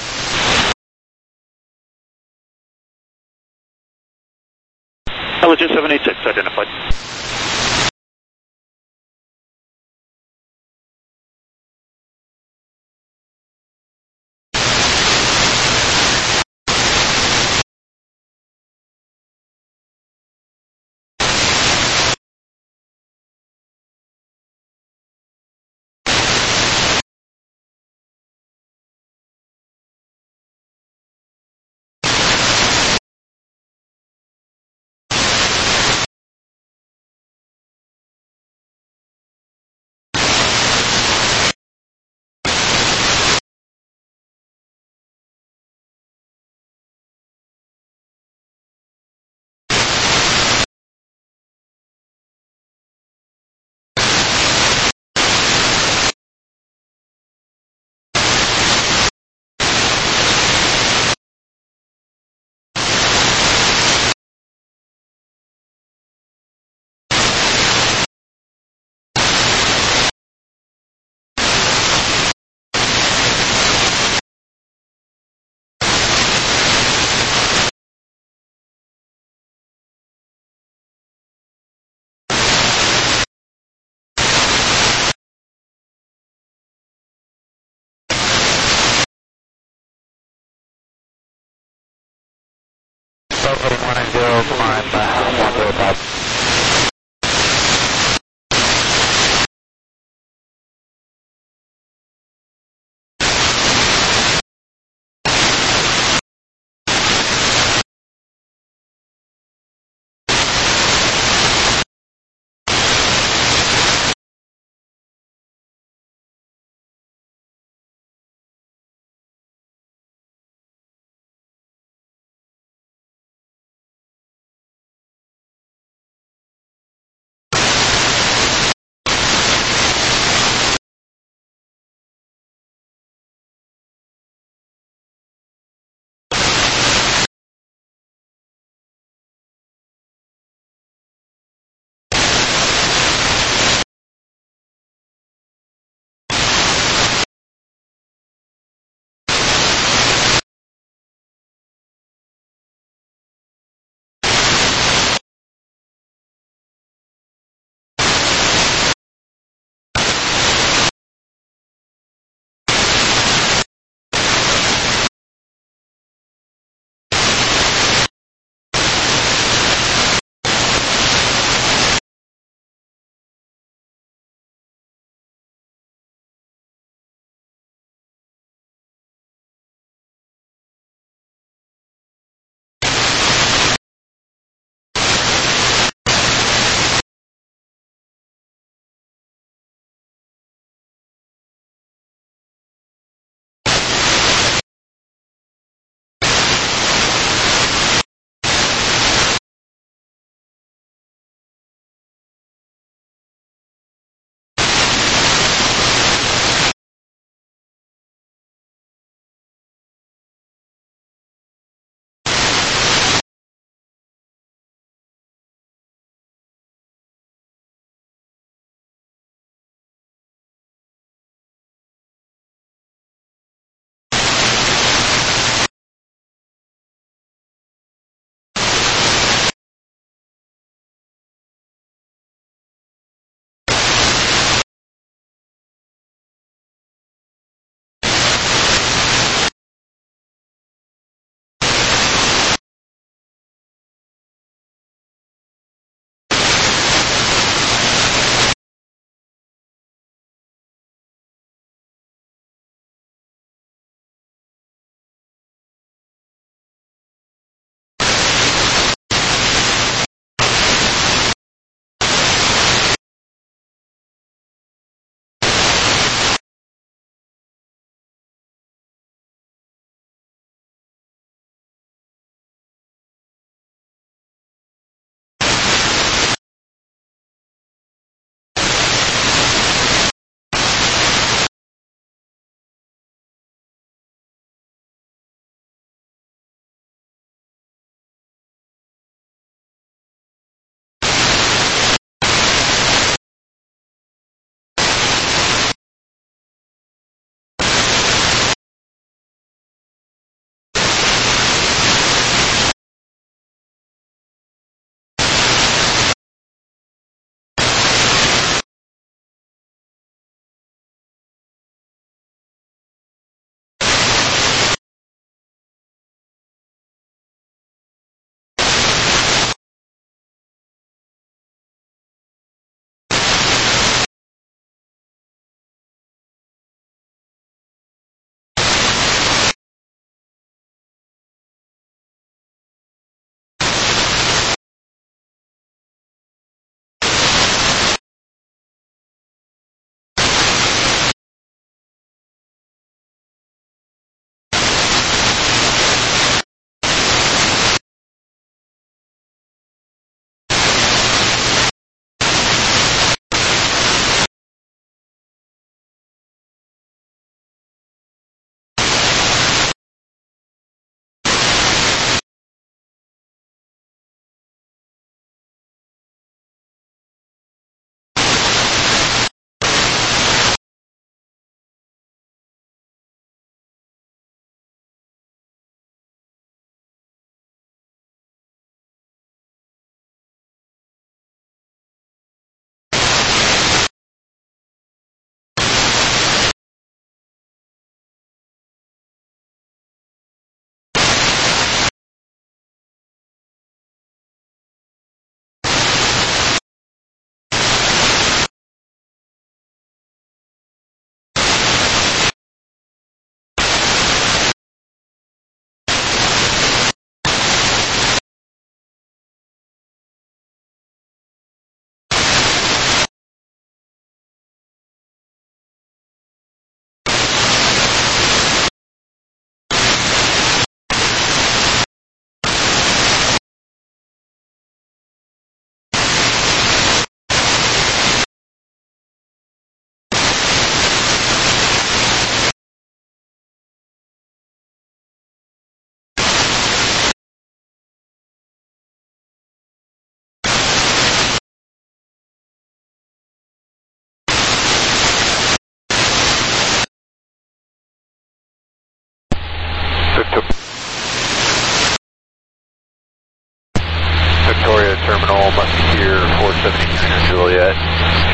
Legit seventy-six, identified.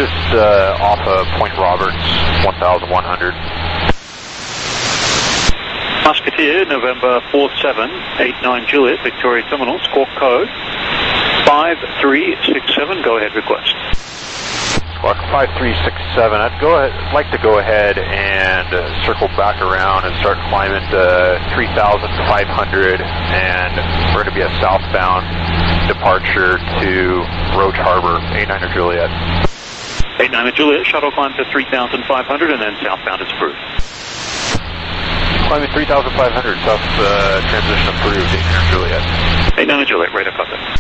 just uh, off of Point Roberts, one thousand one hundred. Musketeer, November four seven eight nine Juliet, Victoria Terminal, squawk code five three six seven, go ahead request. Squawk five three six seven, I'd go ahead, I'd like to go ahead and uh, circle back around and start climbing to three thousand five hundred, and we're going to be a southbound departure to Roach Harbor, eight niner Juliet. eight niner Juliet, shuttle climb to three thousand five hundred and then southbound is approved. Climbing three thousand five hundred, south uh, transition approved, eight niner Juliet. eight niner Juliet, radar contact.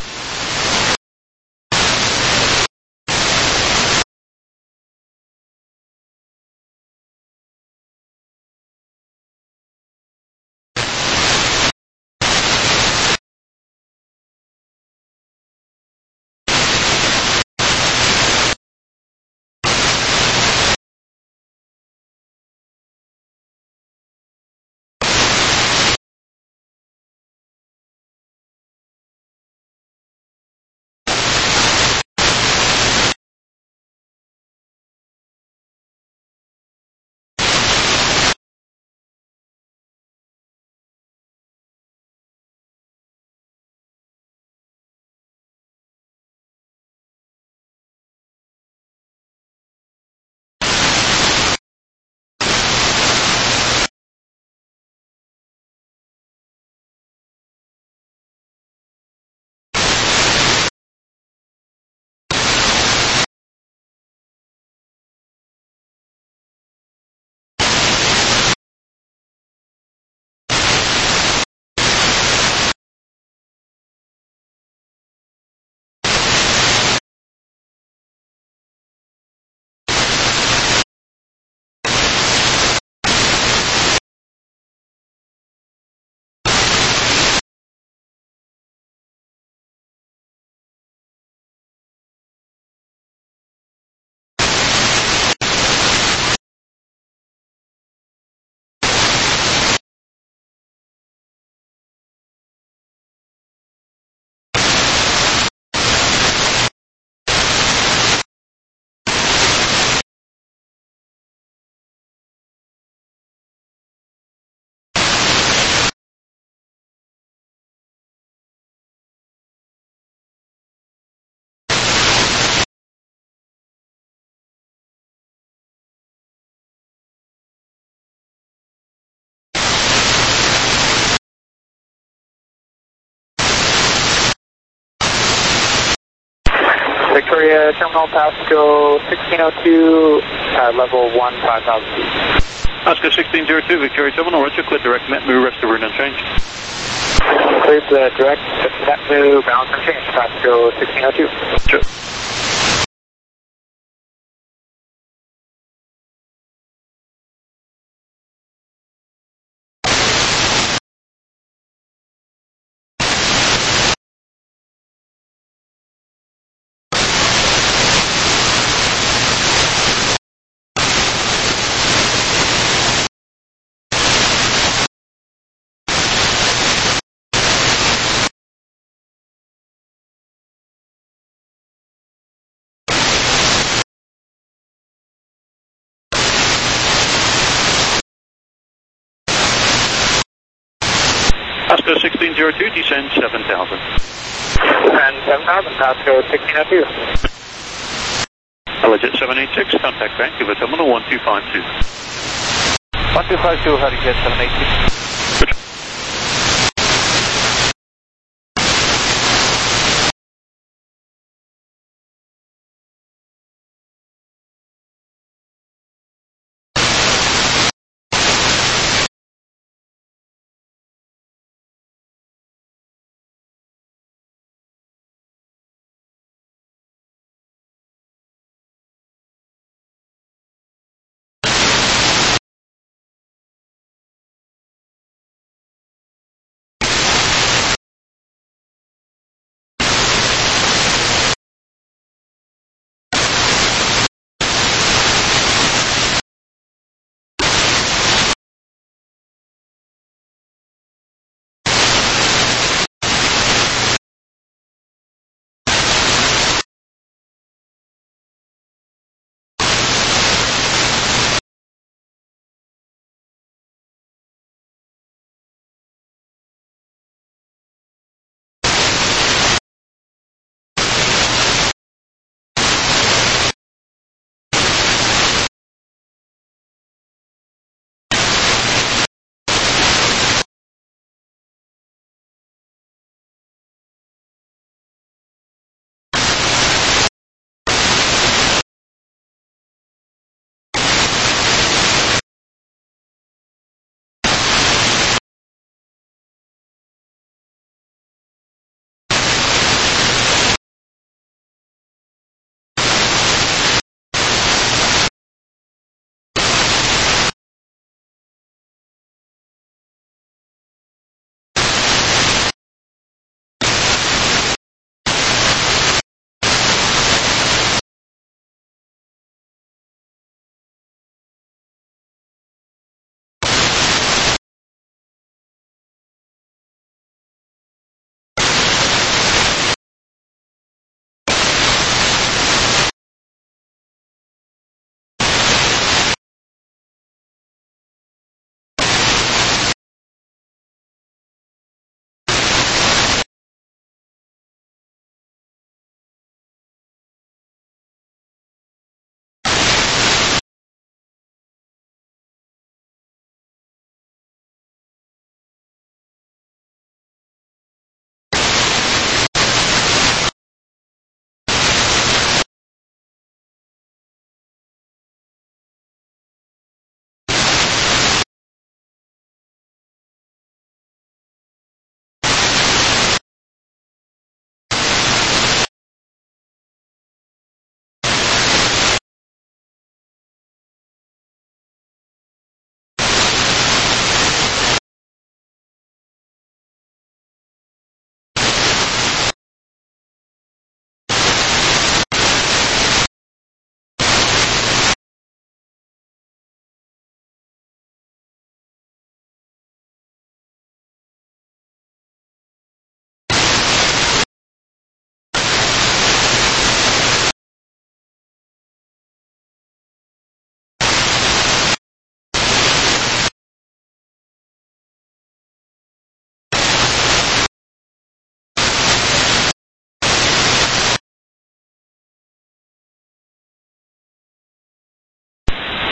Victoria Terminal, Pasco sixteen oh two, uh, level one, five thousand feet. Pasco sixteen oh two, Victoria Terminal, Roger, clear direct net move, rest of route unchanged. Cleared the direct net move, balance unchanged, Pasco sixteen oh two. Sure. Pasco sixteen oh two, descend seven thousand. Descend seven thousand, Pasco sixteen oh two. Allegit seven eight six, contact Vancouver Terminal one two five two. one two five two, Allegit seven eight six.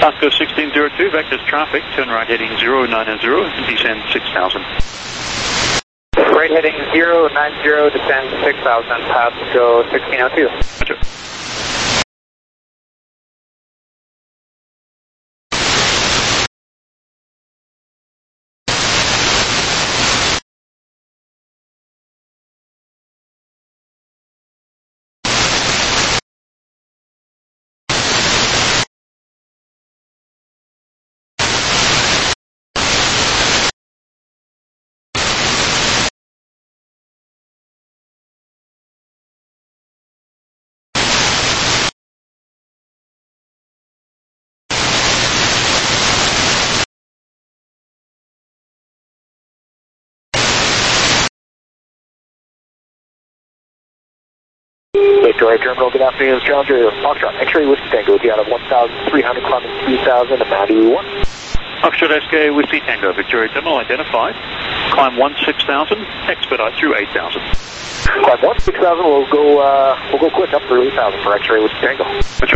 Pasco sixteen zero two, vectors traffic, turn right heading zero nine zero, descend six thousand. Right heading zero nine zero, descend six thousand, Pasco sixteen oh two. Roger. Victoria Terminal, good afternoon, it's Challenger Foxtrot, X-ray Whiskey Tango, out of one thousand three hundred, climbing two thousand, Manu one. Foxtrot S K Whiskey Tango, Victoria Terminal identified, climb one six thousand, expedite through eight thousand. Climb one six thousand, we'll go, uh, we'll go quick up through eight thousand for X-ray Whiskey Tango. Roger.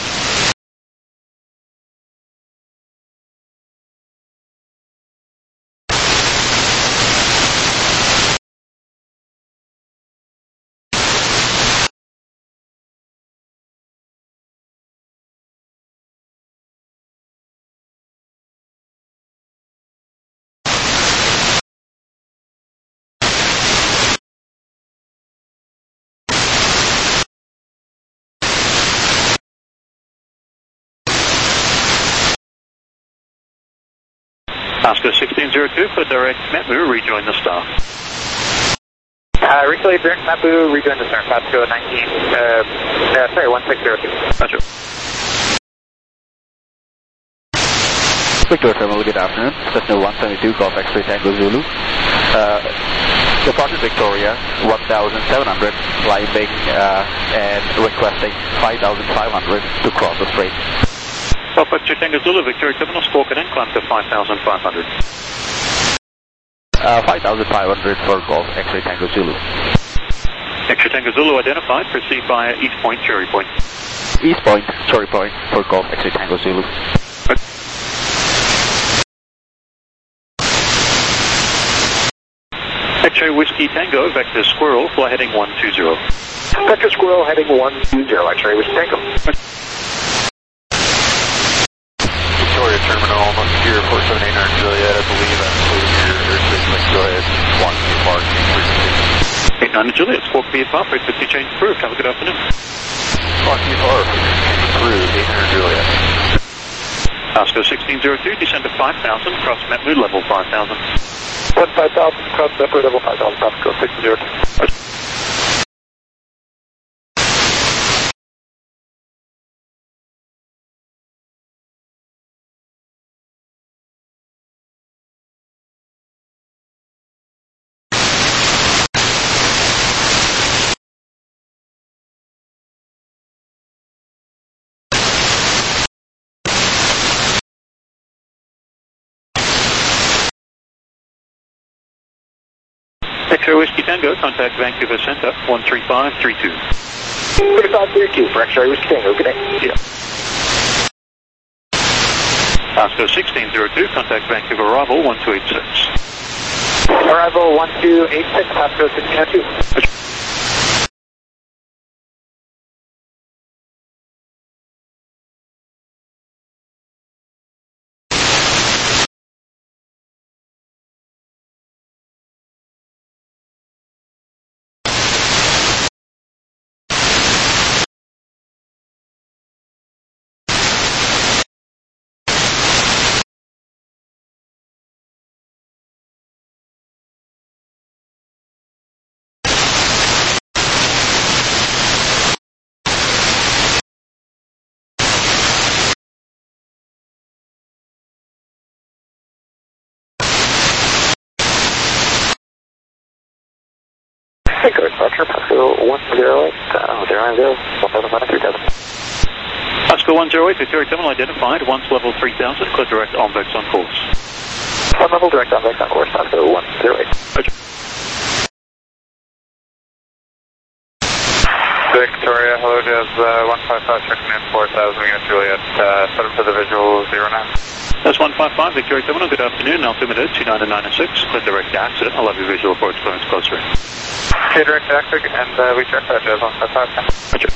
Pasco sixteen zero two for direct Matmu, rejoin the star. Uh, recently direct Mapu, rejoin the star, Pasco nineteen, uh, uh, sorry, one six zero two. Roger. Victoria Terminal, good afternoon. Cessna one seventy-two, Golf X-ray Tango Zulu. Uh, departed Victoria, one thousand seven hundred, climbing uh, and requesting five thousand five hundred to cross the strait. Golf X-ray Tango Zulu, Victoria Terminal, squawk and climb to five thousand five hundred. Uh, five thousand five hundred for Golf X-ray Tango Zulu. X-ray Tango Zulu identified, proceed via East Point, Cherry Point. East Point, Cherry Point for Golf X-ray Tango Zulu. X-ray Whiskey Tango, vector Squirrel, fly heading one two zero. Vector Squirrel heading one two zero, X-ray Whiskey Tango. Victoria Terminal, Musketeer four seven eight nine Juliet, I believe I'm including your airspace mix. Go ahead, one to park, frequency. eight nine Juliet, squawk B F R, frequency change approved. Have a good afternoon. Squawk B F R, approved, eight hundred Juliet. Pasco sixteen zero two, descend to five thousand, cross Matmu, level five thousand. One five thousand, cross Mapu, level five thousand, Pasco six zero two. X-ray Whiskey Tango, contact Vancouver Centre, one three five three two. three five three two for X-ray Whiskey Tango, good day. Yeah. Pasco sixteen zero two, contact Vancouver arrival, one two eight six. Arrival one two eight six, Pasco sixteen oh two. Victoria Departure, Pasco one zero eight, uh, zero nine zero, one thousand five hundred, three thousand. Pasco one zero eight, Victoria Terminal identified, once level three thousand, clear direct on Vex on course. One level direct on Vex on course, Pasco one zero eight. Roger. Victoria, hello, Jazz uh, one five five, checking in four thousand unit Juliet, uh, set up for the visual zero nine. That's one five five, Victoria Terminal, good afternoon, altimeter two nine nine six, clear direct accident, I'll have your visual reports going closer. Okay, direct accident, and uh, we check that, Jazz one five five. Roger.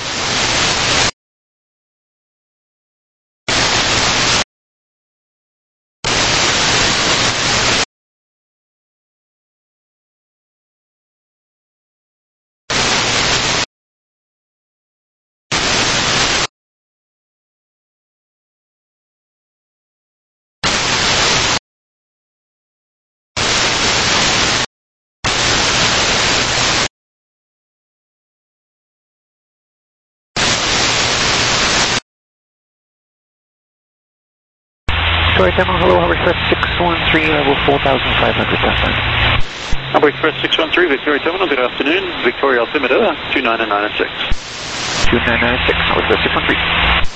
Victoria Terminal, hello, Harbor Express six one three, level four thousand five hundred, southbound. Harbor Express six one three, Victoria Terminal, good afternoon, Victoria altimeter two nine nine six. two nine nine six, Harbor Express six one three.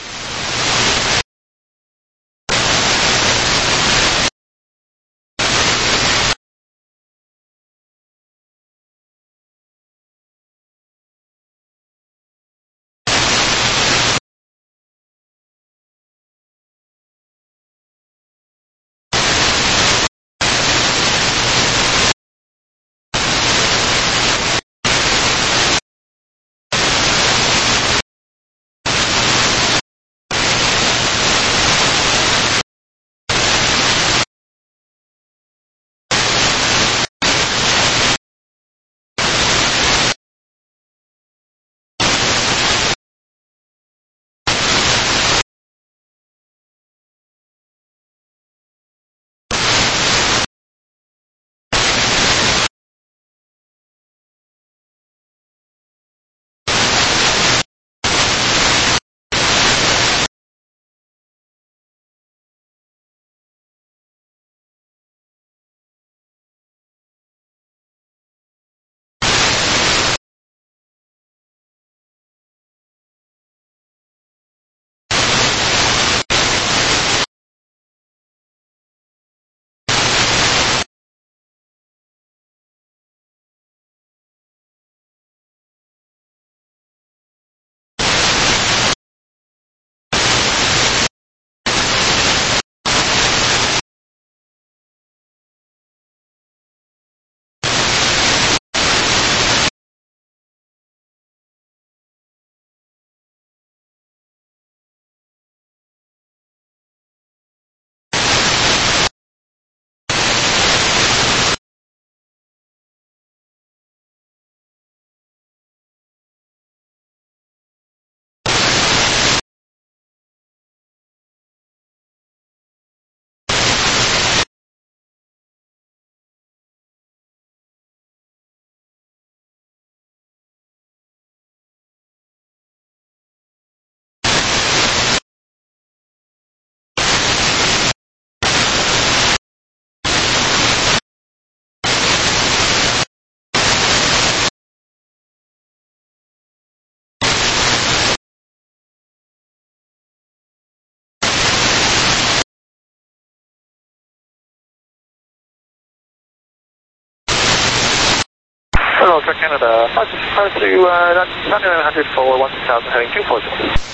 Hello, Air Canada, five six five to uh, ninety-nine hundred for one thousand, heading two four zero.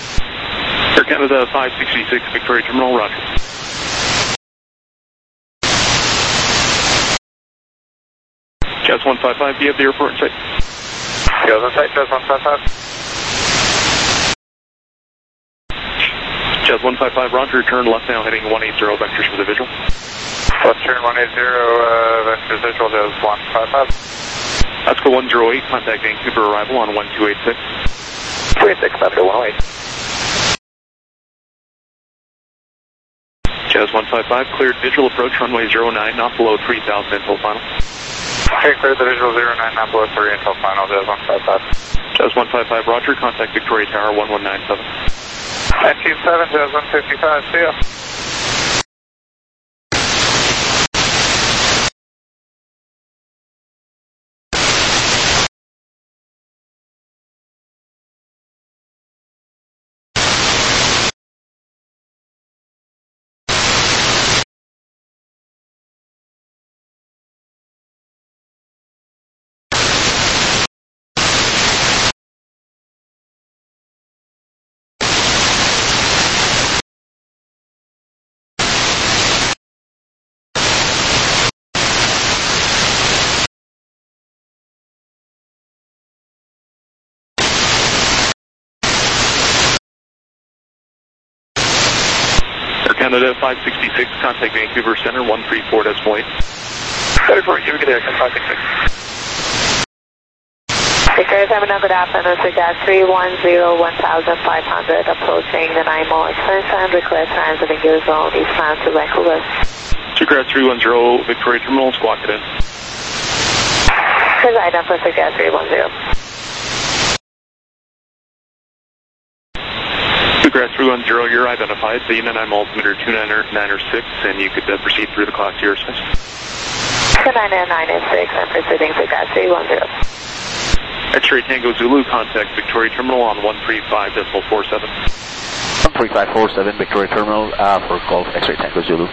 Air Canada five sixty-six, Victoria Terminal, roger. Jazz one five five, do you have the airport in sight? Jazz on site, Jazz one five five. Jazz one five five, roger, turn left now, heading one eighty, vectors for the visual. Left turn one eighty, uh, vectors visual, Jazz one five five. Oscar one zero eight, contact Vancouver arrival on one two eight six. two eight six, left to one oh eight. Jazz one five five, cleared visual approach, runway zero nine, not below three thousand until final. Okay, cleared the visual zero nine, not below three until final, Jazz one five five. Jazz one five five, roger, contact Victoria Tower one one nine seven. nineteen seven, Jazz one fifty-five, see ya. Canada five sixty-six, contact Vancouver Center, one three four decimal eight. Vancouver, you get air, five sixty-six. Victoria Terminal, good afternoon, Gas three one zero, one thousand five hundred, approaching the nine mile extension, request transiting your zone, eastbound to Vancouver. Gas three one zero, Victoria Terminal, squawk it in. Here's item for Gas three one zero. Gas three one zero, you're identified, the United nine altimeter two nine nine six, and you could uh, proceed through the Class C airspace. two nine nine six, I'm proceeding to Gas three one zero. X-ray Tango Zulu, contact Victoria Terminal on one three five decimal four seven. one three five four seven, Victoria Terminal, uh, for Golf X-ray Tango Zulu.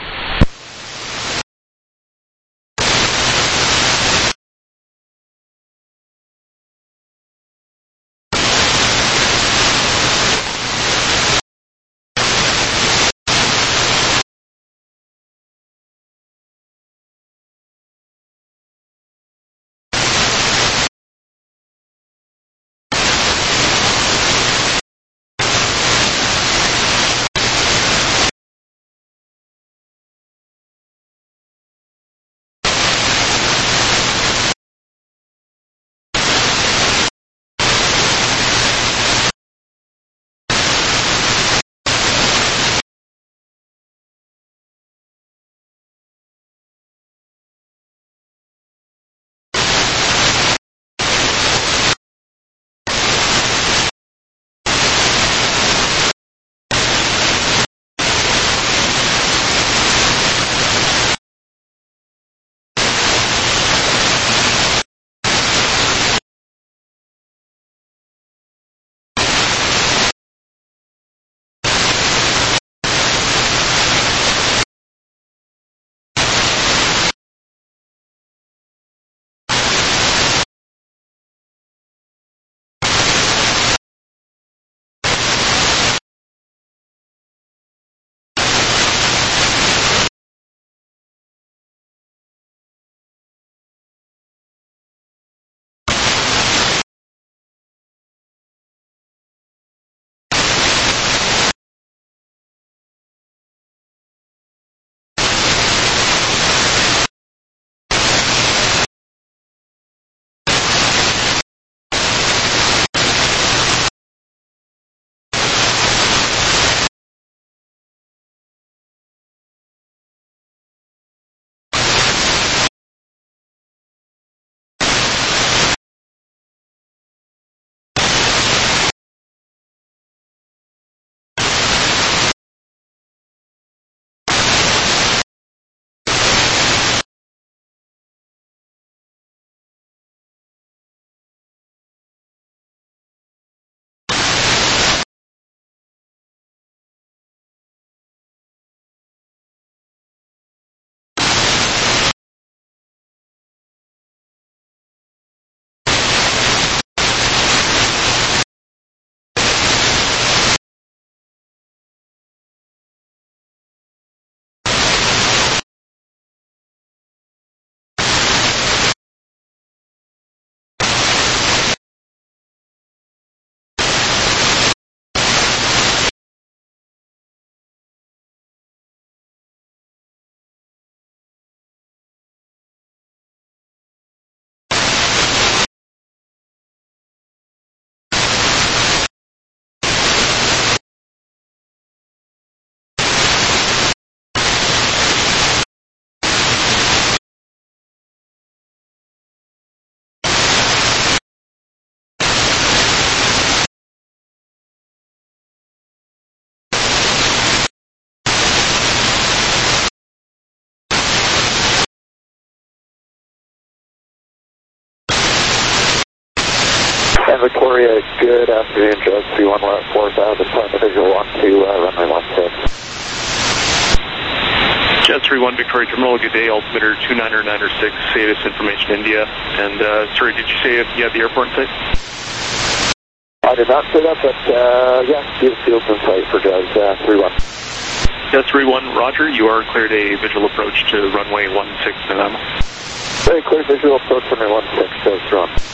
And Victoria, good afternoon, Judge three one four thousand, plan the visual on to uh, runway one six. Jet three one Victoria Terminal, good day, altimeter two nine nine six, Savis Information India. And uh, sorry, did you say you had the airport in sight? I did not say that, but uh, yeah, field fields in sight for Jazz uh, three one. Jet three one, Roger, you are cleared a visual approach to runway one six November. Very clear visual approach runway one six, Jazz three one.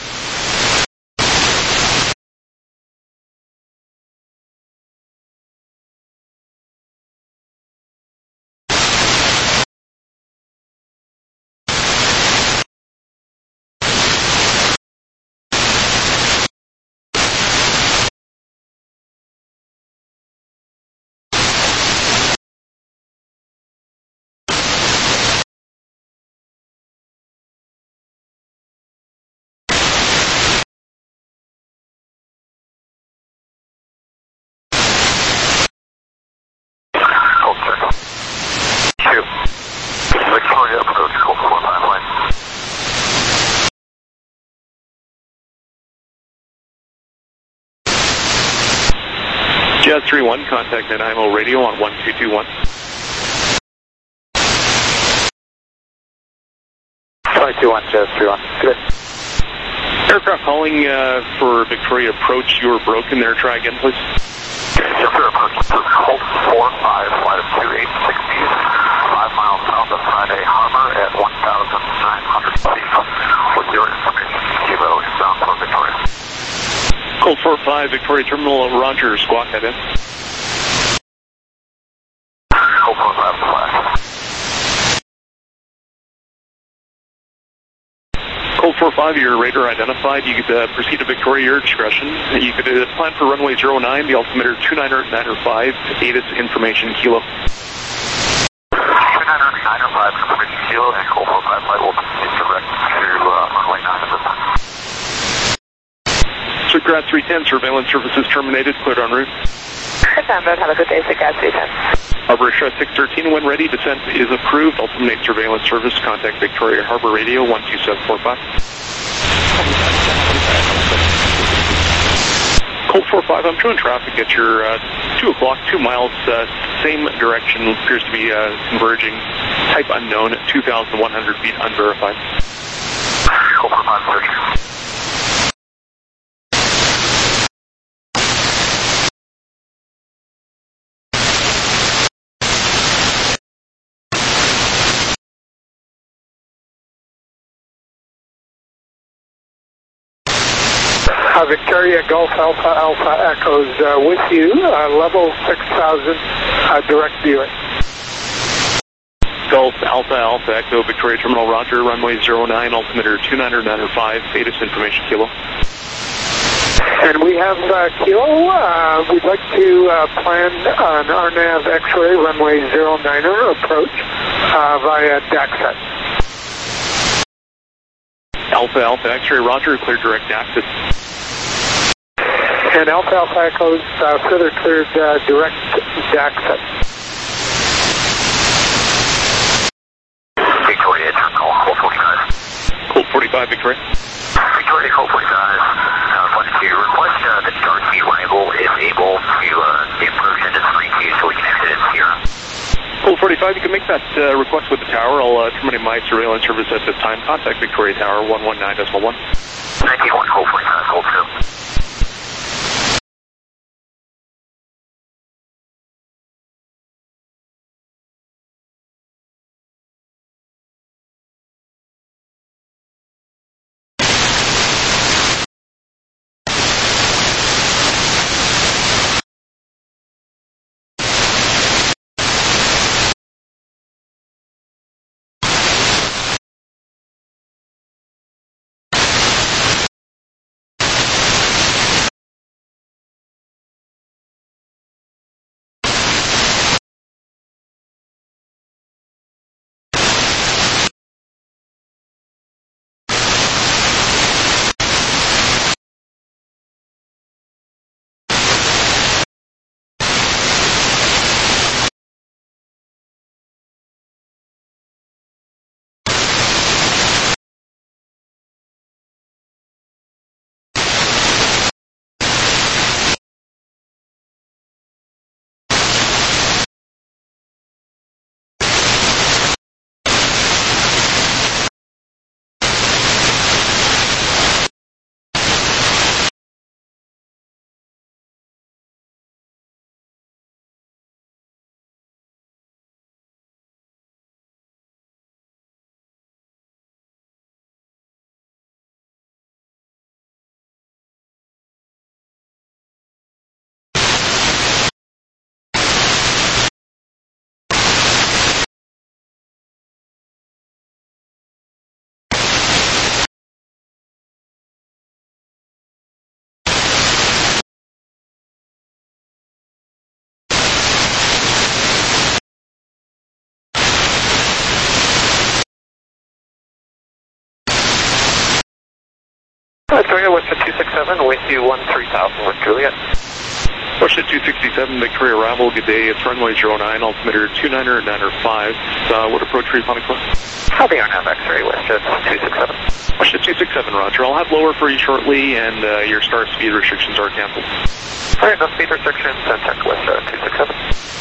Jazz three one, contact Nanaimo radio on one two two one. one two one, Jazz three one. Good. Aircraft calling uh, for Victoria approach. You were broken there. Try again, please. Victoria approach. This is Colt four five, flight of two eight sixty, five miles south of Friday Harbor at one thousand nine hundred feet. With your information, Kilo inbound for Victoria. Colt four five, Victoria Terminal, Roger, squawk head in. Colt four five, flash. Colt four five, your radar identified. You could uh, proceed to Victoria, your discretion. You could uh, plan for runway zero nine, the altimeter two niner niner five, A T I S information, Kilo. two niner niner five, information, Kilo, and Colt four five flight will proceed direct to uh, runway nine at this time. Circuit three ten, surveillance services terminated, cleared en route. Have a good day, Circuit three ten. Harbor Express six thirteen, when ready, descent is approved. I'll terminate surveillance service. Contact Victoria Harbor Radio one two seven four five. Colt four five, I'm showing traffic at your uh, two o'clock, two miles, uh, same direction, appears to be uh, converging. Type unknown, two thousand one hundred feet, unverified. Colt four five, search. Uh, Victoria Golf Alpha Alpha Echoes uh, with you, uh, level six thousand, uh, direct viewing. Golf Alpha Alpha Echo, Victoria Terminal, Roger, runway zero nine, altimeter two niner niner five, A T I S information, Kilo. And we have uh, Kilo, uh, we'd like to uh, plan an R NAV X-ray runway zero niner approach uh, via D A C set. Alpha Alpha X-ray, Roger, clear direct access. And Alpha Alpha Echoes uh, further cleared uh, direct D A C set. Victoria Terminal, Colt forty-five. Colt forty-five, Victoria. Victoria, Colt forty-five. Uh, wanted to request uh, that Darcy Rival is able to uh, approach into three two so we can exit in Sierra. Colt forty-five, you can make that uh, request with the tower. I'll uh, terminate my surveillance service at this time. Contact Victoria Tower one one nine point one. ninety-one, Colt forty-five, hold two. Victoria, Western two six seven, with you one three thousand with Juliet. Russia two sixty-seven, Victoria arrival, good day. It's runway zero nine, altimeter two niner niner five. Uh, what approach are you planning for? Copy, R N A V X-ray, WestJet two sixty-seven. WestJet two sixty-seven, roger. I'll have lower for you shortly, and uh, your star speed restrictions are canceled. All right, no speed restrictions, and check WestJet two sixty-seven.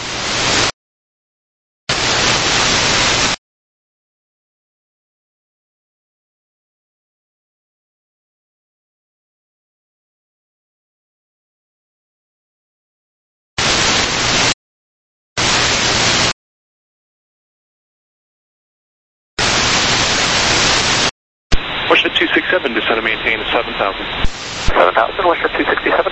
WestJet two sixty-seven, descend and maintain seven thousand. seven thousand, WestJet two sixty-seven.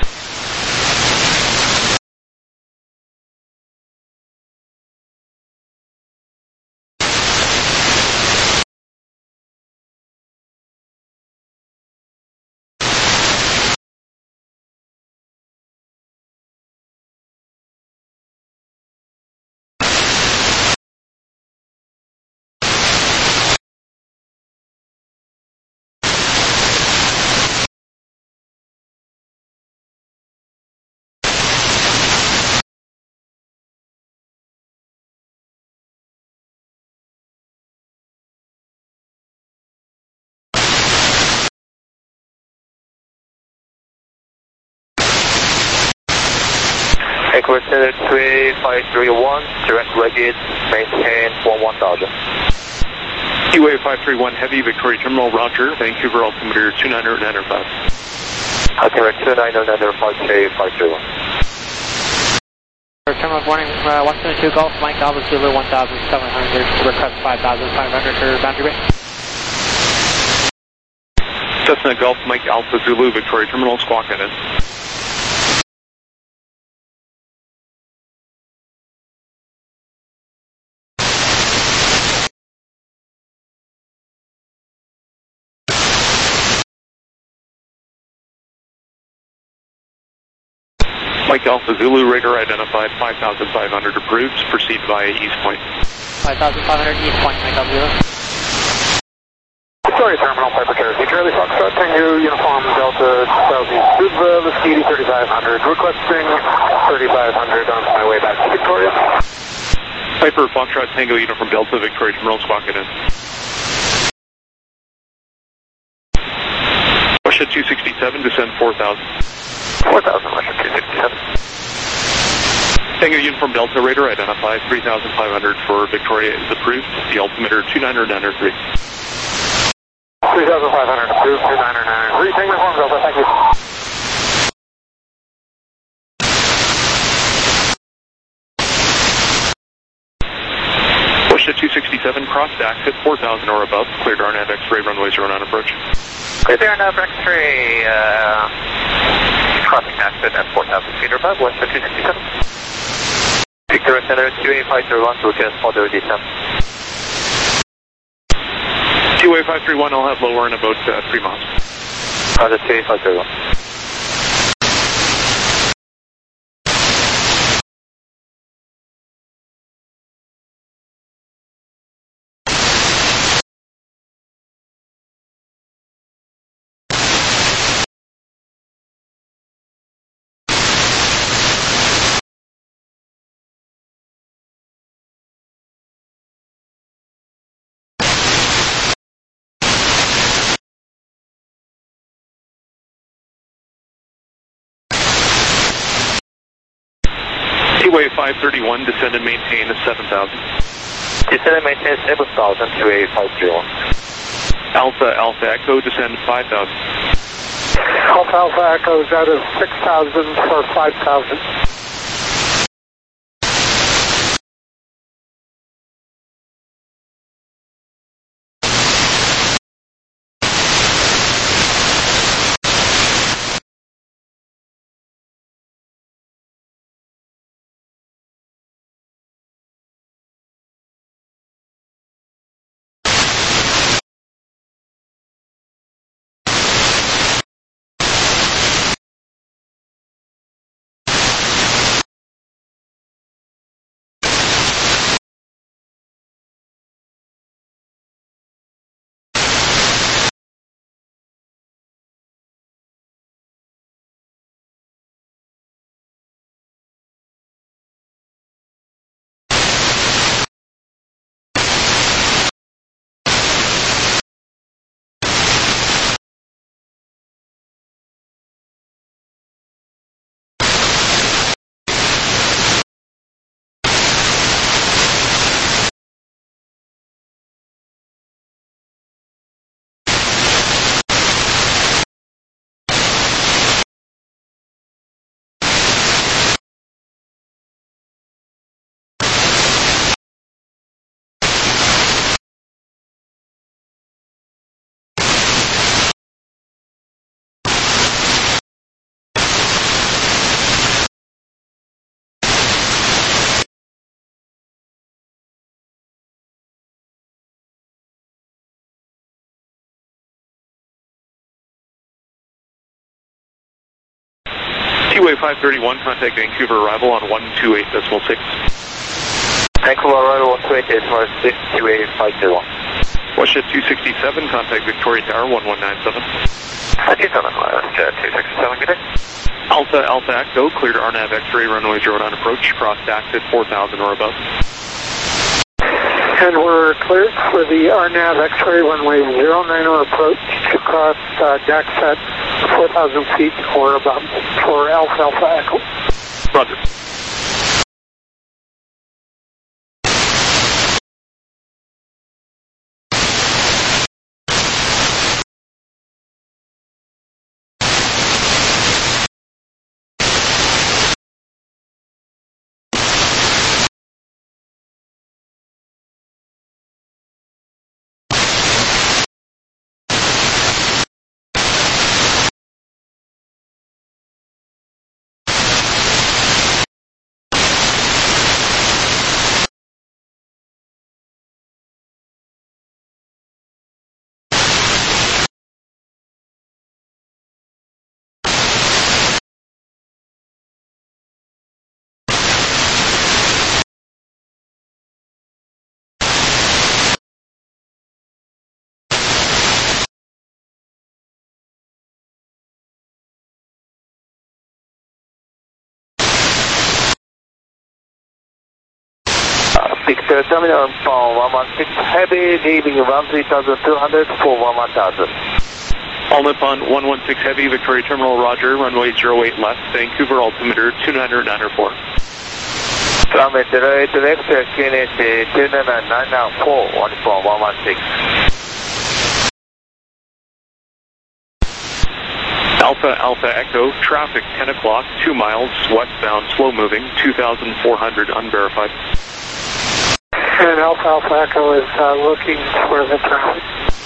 Equator three five three one, direct legate, maintain one one thousand. Q A five three one Heavy, Victoria Terminal, roger. Vancouver, altimeter two niner niner five. Altimeter two niner niner five, K five three one. Terminal warning, uh, one seven two Golf, Mike Alpha Zulu one thousand seven hundred, request five thousand five hundred for boundary bay. Cessna Golf, Mike Alpha Zulu, Victoria Terminal, squawk in. Mike Alpha Zulu, radar identified, five thousand five hundred approved, proceed via East Point. five thousand five hundred East Point, Mike Alpha Zulu. Victoria Terminal, Piper Cherokee, Charlie Foxtrot, Tango, Uniform, Delta, Southeast, Suva, Whiskey, thirty-five hundred, requesting thirty-five hundred on my way back to Victoria. Piper, Foxtrot, Tango, Uniform, Delta, Victoria Terminal, squawk it in. Russia two sixty-seven, descend four thousand. four thousand, Russia two sixty-seven. Tango Uniform Delta, radar identified, three thousand five hundred for Victoria is approved, the altimeter two niner niner three. three thousand five hundred approved, two niner niner three, Tango Uniform Delta, thank you. Russia two sixty-seven, crossed exit, four thousand or above, cleared R N A V X-ray, runway zero nine approach. Cleared R N A V X-ray, uh, crossing exit at four thousand feet or above, Russia two sixty-seven. Victoria Center, Q A five three one, request further descent. Q A five three one, I'll have lower in about uh, three miles. Roger, Q A five three one. Q A five thirty-one, descend and maintain seven thousand. Descend and maintain seven thousand, Q A five three one. Alpha, Alpha Echo, descend five thousand. Alpha Alpha Echoes out of six thousand for five thousand. two-way five thirty-one, contact Vancouver arrival on one two eight decimal six. Vancouver arrival one two eight decimal six, two-way five thirty-one. WestJet two sixty-seven, contact Victoria Tower one one nine seven. two seven, WestJet two sixty-seven, good day. Alpha Alpha Echo, clear to R N A V X-ray, runway zero nine approach, cross D A X at four thousand or above. And we're cleared for the R N A V X-ray runway zero nine approach to cross uh, D A X at four thousand feet or above for Alpha Alpha Echo. Roger. Victor Terminal for one one six Heavy, leaving around three thousand two hundred for one one thousand. All Nippon one one six Heavy, Victoria Terminal, roger, runway zero eight left, Vancouver altimeter two nine zero nine four. Runway zero eight left, Q N S two nine nine four, one four one one six. Alpha Alpha Echo, traffic ten o'clock, two miles, westbound, slow moving, two thousand four hundred, unverified. And Alpha Alpha Echo is uh, looking for the traffic.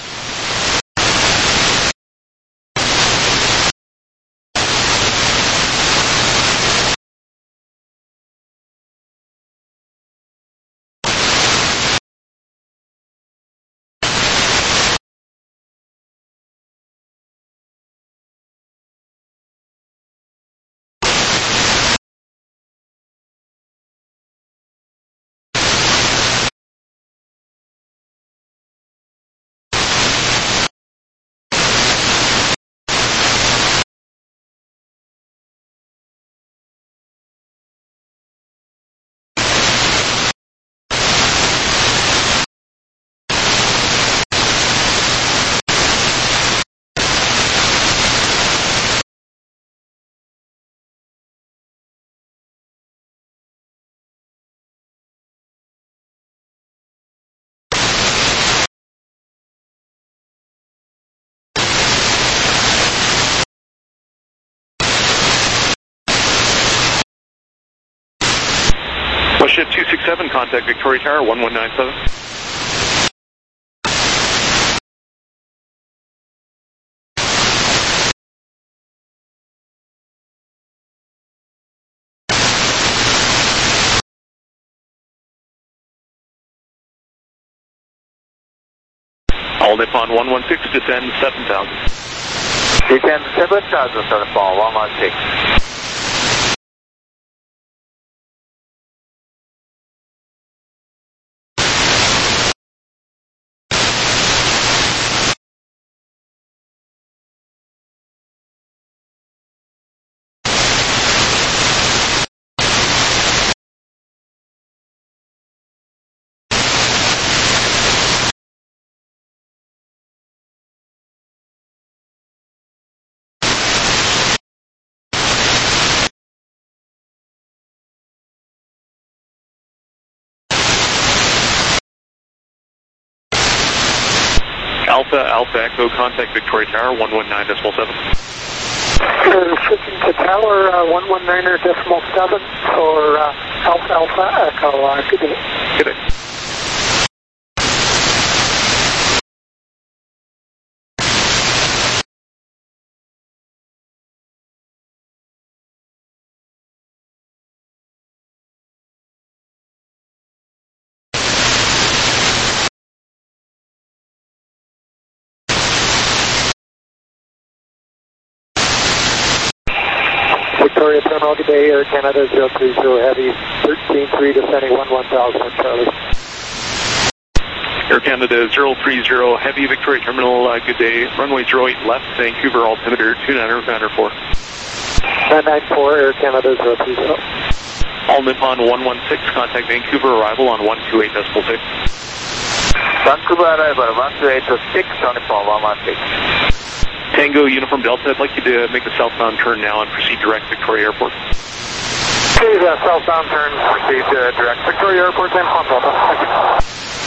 WestJet two sixty-seven, contact Victoria Tower one one nine seven. All Nippon one one six, descend seven thousand. Descend seven thousand, Southern Fall one one six. Alpha Alpha Echo, contact Victoria Tower one one nine decimal seven. And switching to tower uh, one one nine decimal seven for uh, Alpha Alpha Echo. Uh, good day. Good day. Victoria Terminal, good day, Air Canada zero three zero Heavy, thirteen three descending one one thousand, Charlie. Air Canada zero three zero Heavy, Victoria Terminal, uh, good day. Runway zero eight left, Vancouver, altimeter two nine nine four. nine nine four, Air Canada zero three zero. All Nippon one one six, contact Vancouver, arrival on one two eight decimal six. Vancouver arrival one two eight six, on Nippon one one six. Tango Uniform Delta, I'd like you to make a southbound turn now and proceed direct Victoria Airport. Please, uh, southbound turn, proceed uh, direct Victoria Airport, and Juan Delta. Thank you.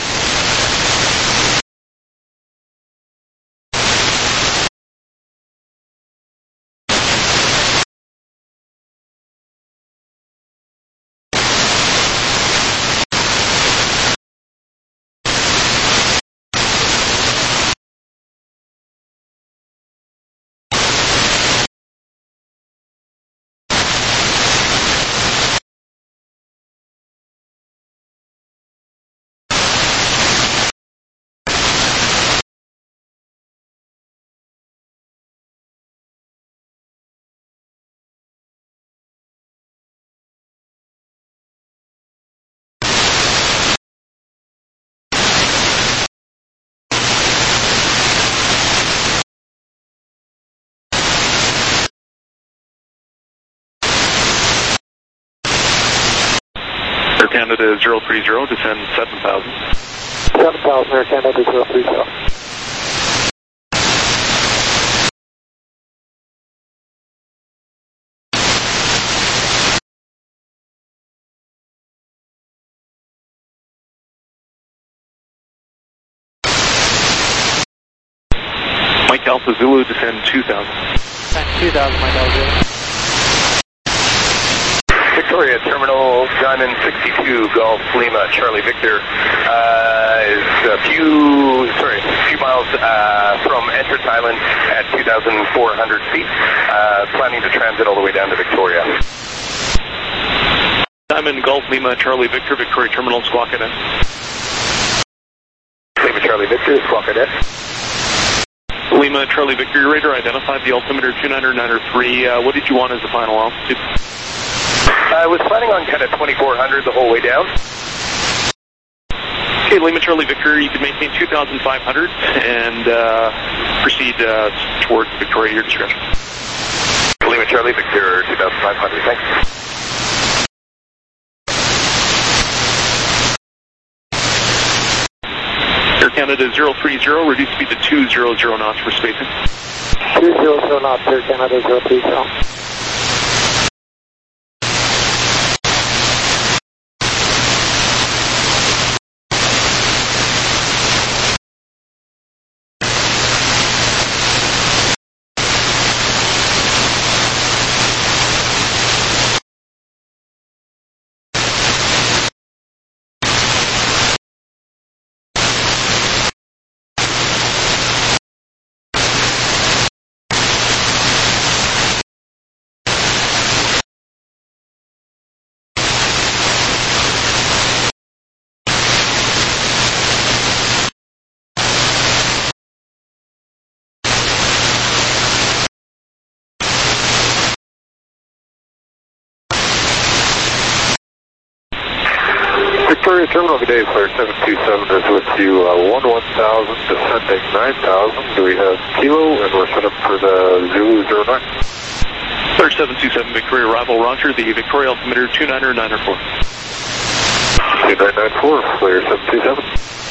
Air Canada zero three zero, descend seven thousand. seven thousand, Air Canada zero three zero. Mike Alpha Zulu, descend two thousand. Descend two thousand, Mike Alpha Zulu. Victoria Terminal, Diamond sixty-two, Golf Lima, Charlie Victor, uh, is a few, sorry, a few miles uh, from Entrance Island at two thousand four hundred feet, uh, planning to transit all the way down to Victoria. Diamond Golf Lima, Charlie Victor, Victoria Terminal, Squawk Cadet. Lima, Charlie Victor, Squawk Cadet. Lima, Charlie Victor, your radar identified the altimeter two nine nine three. Uh, what did you want as the final altitude? I was planning on kind of twenty-four hundred the whole way down. Okay, Lima, Charlie Victor, you can maintain two thousand five hundred and uh, proceed uh, towards Victoria, your discretion. Lima, Charlie Victor, two thousand five hundred, thanks. Air Canada zero three zero, reduce speed to two hundred knots for spacing. two hundred knots, Air Canada zero three zero. Victoria Terminal, good day, Flare seven two seven is with you, uh, one one thousand, descending nine thousand. Do we have kilo, and we're set up for the Zulu zero nine. Flare seven two seven, Victoria arrival, Roger, the Victoria altimeter two nine nine four. two nine nine four, Flare seven two seven.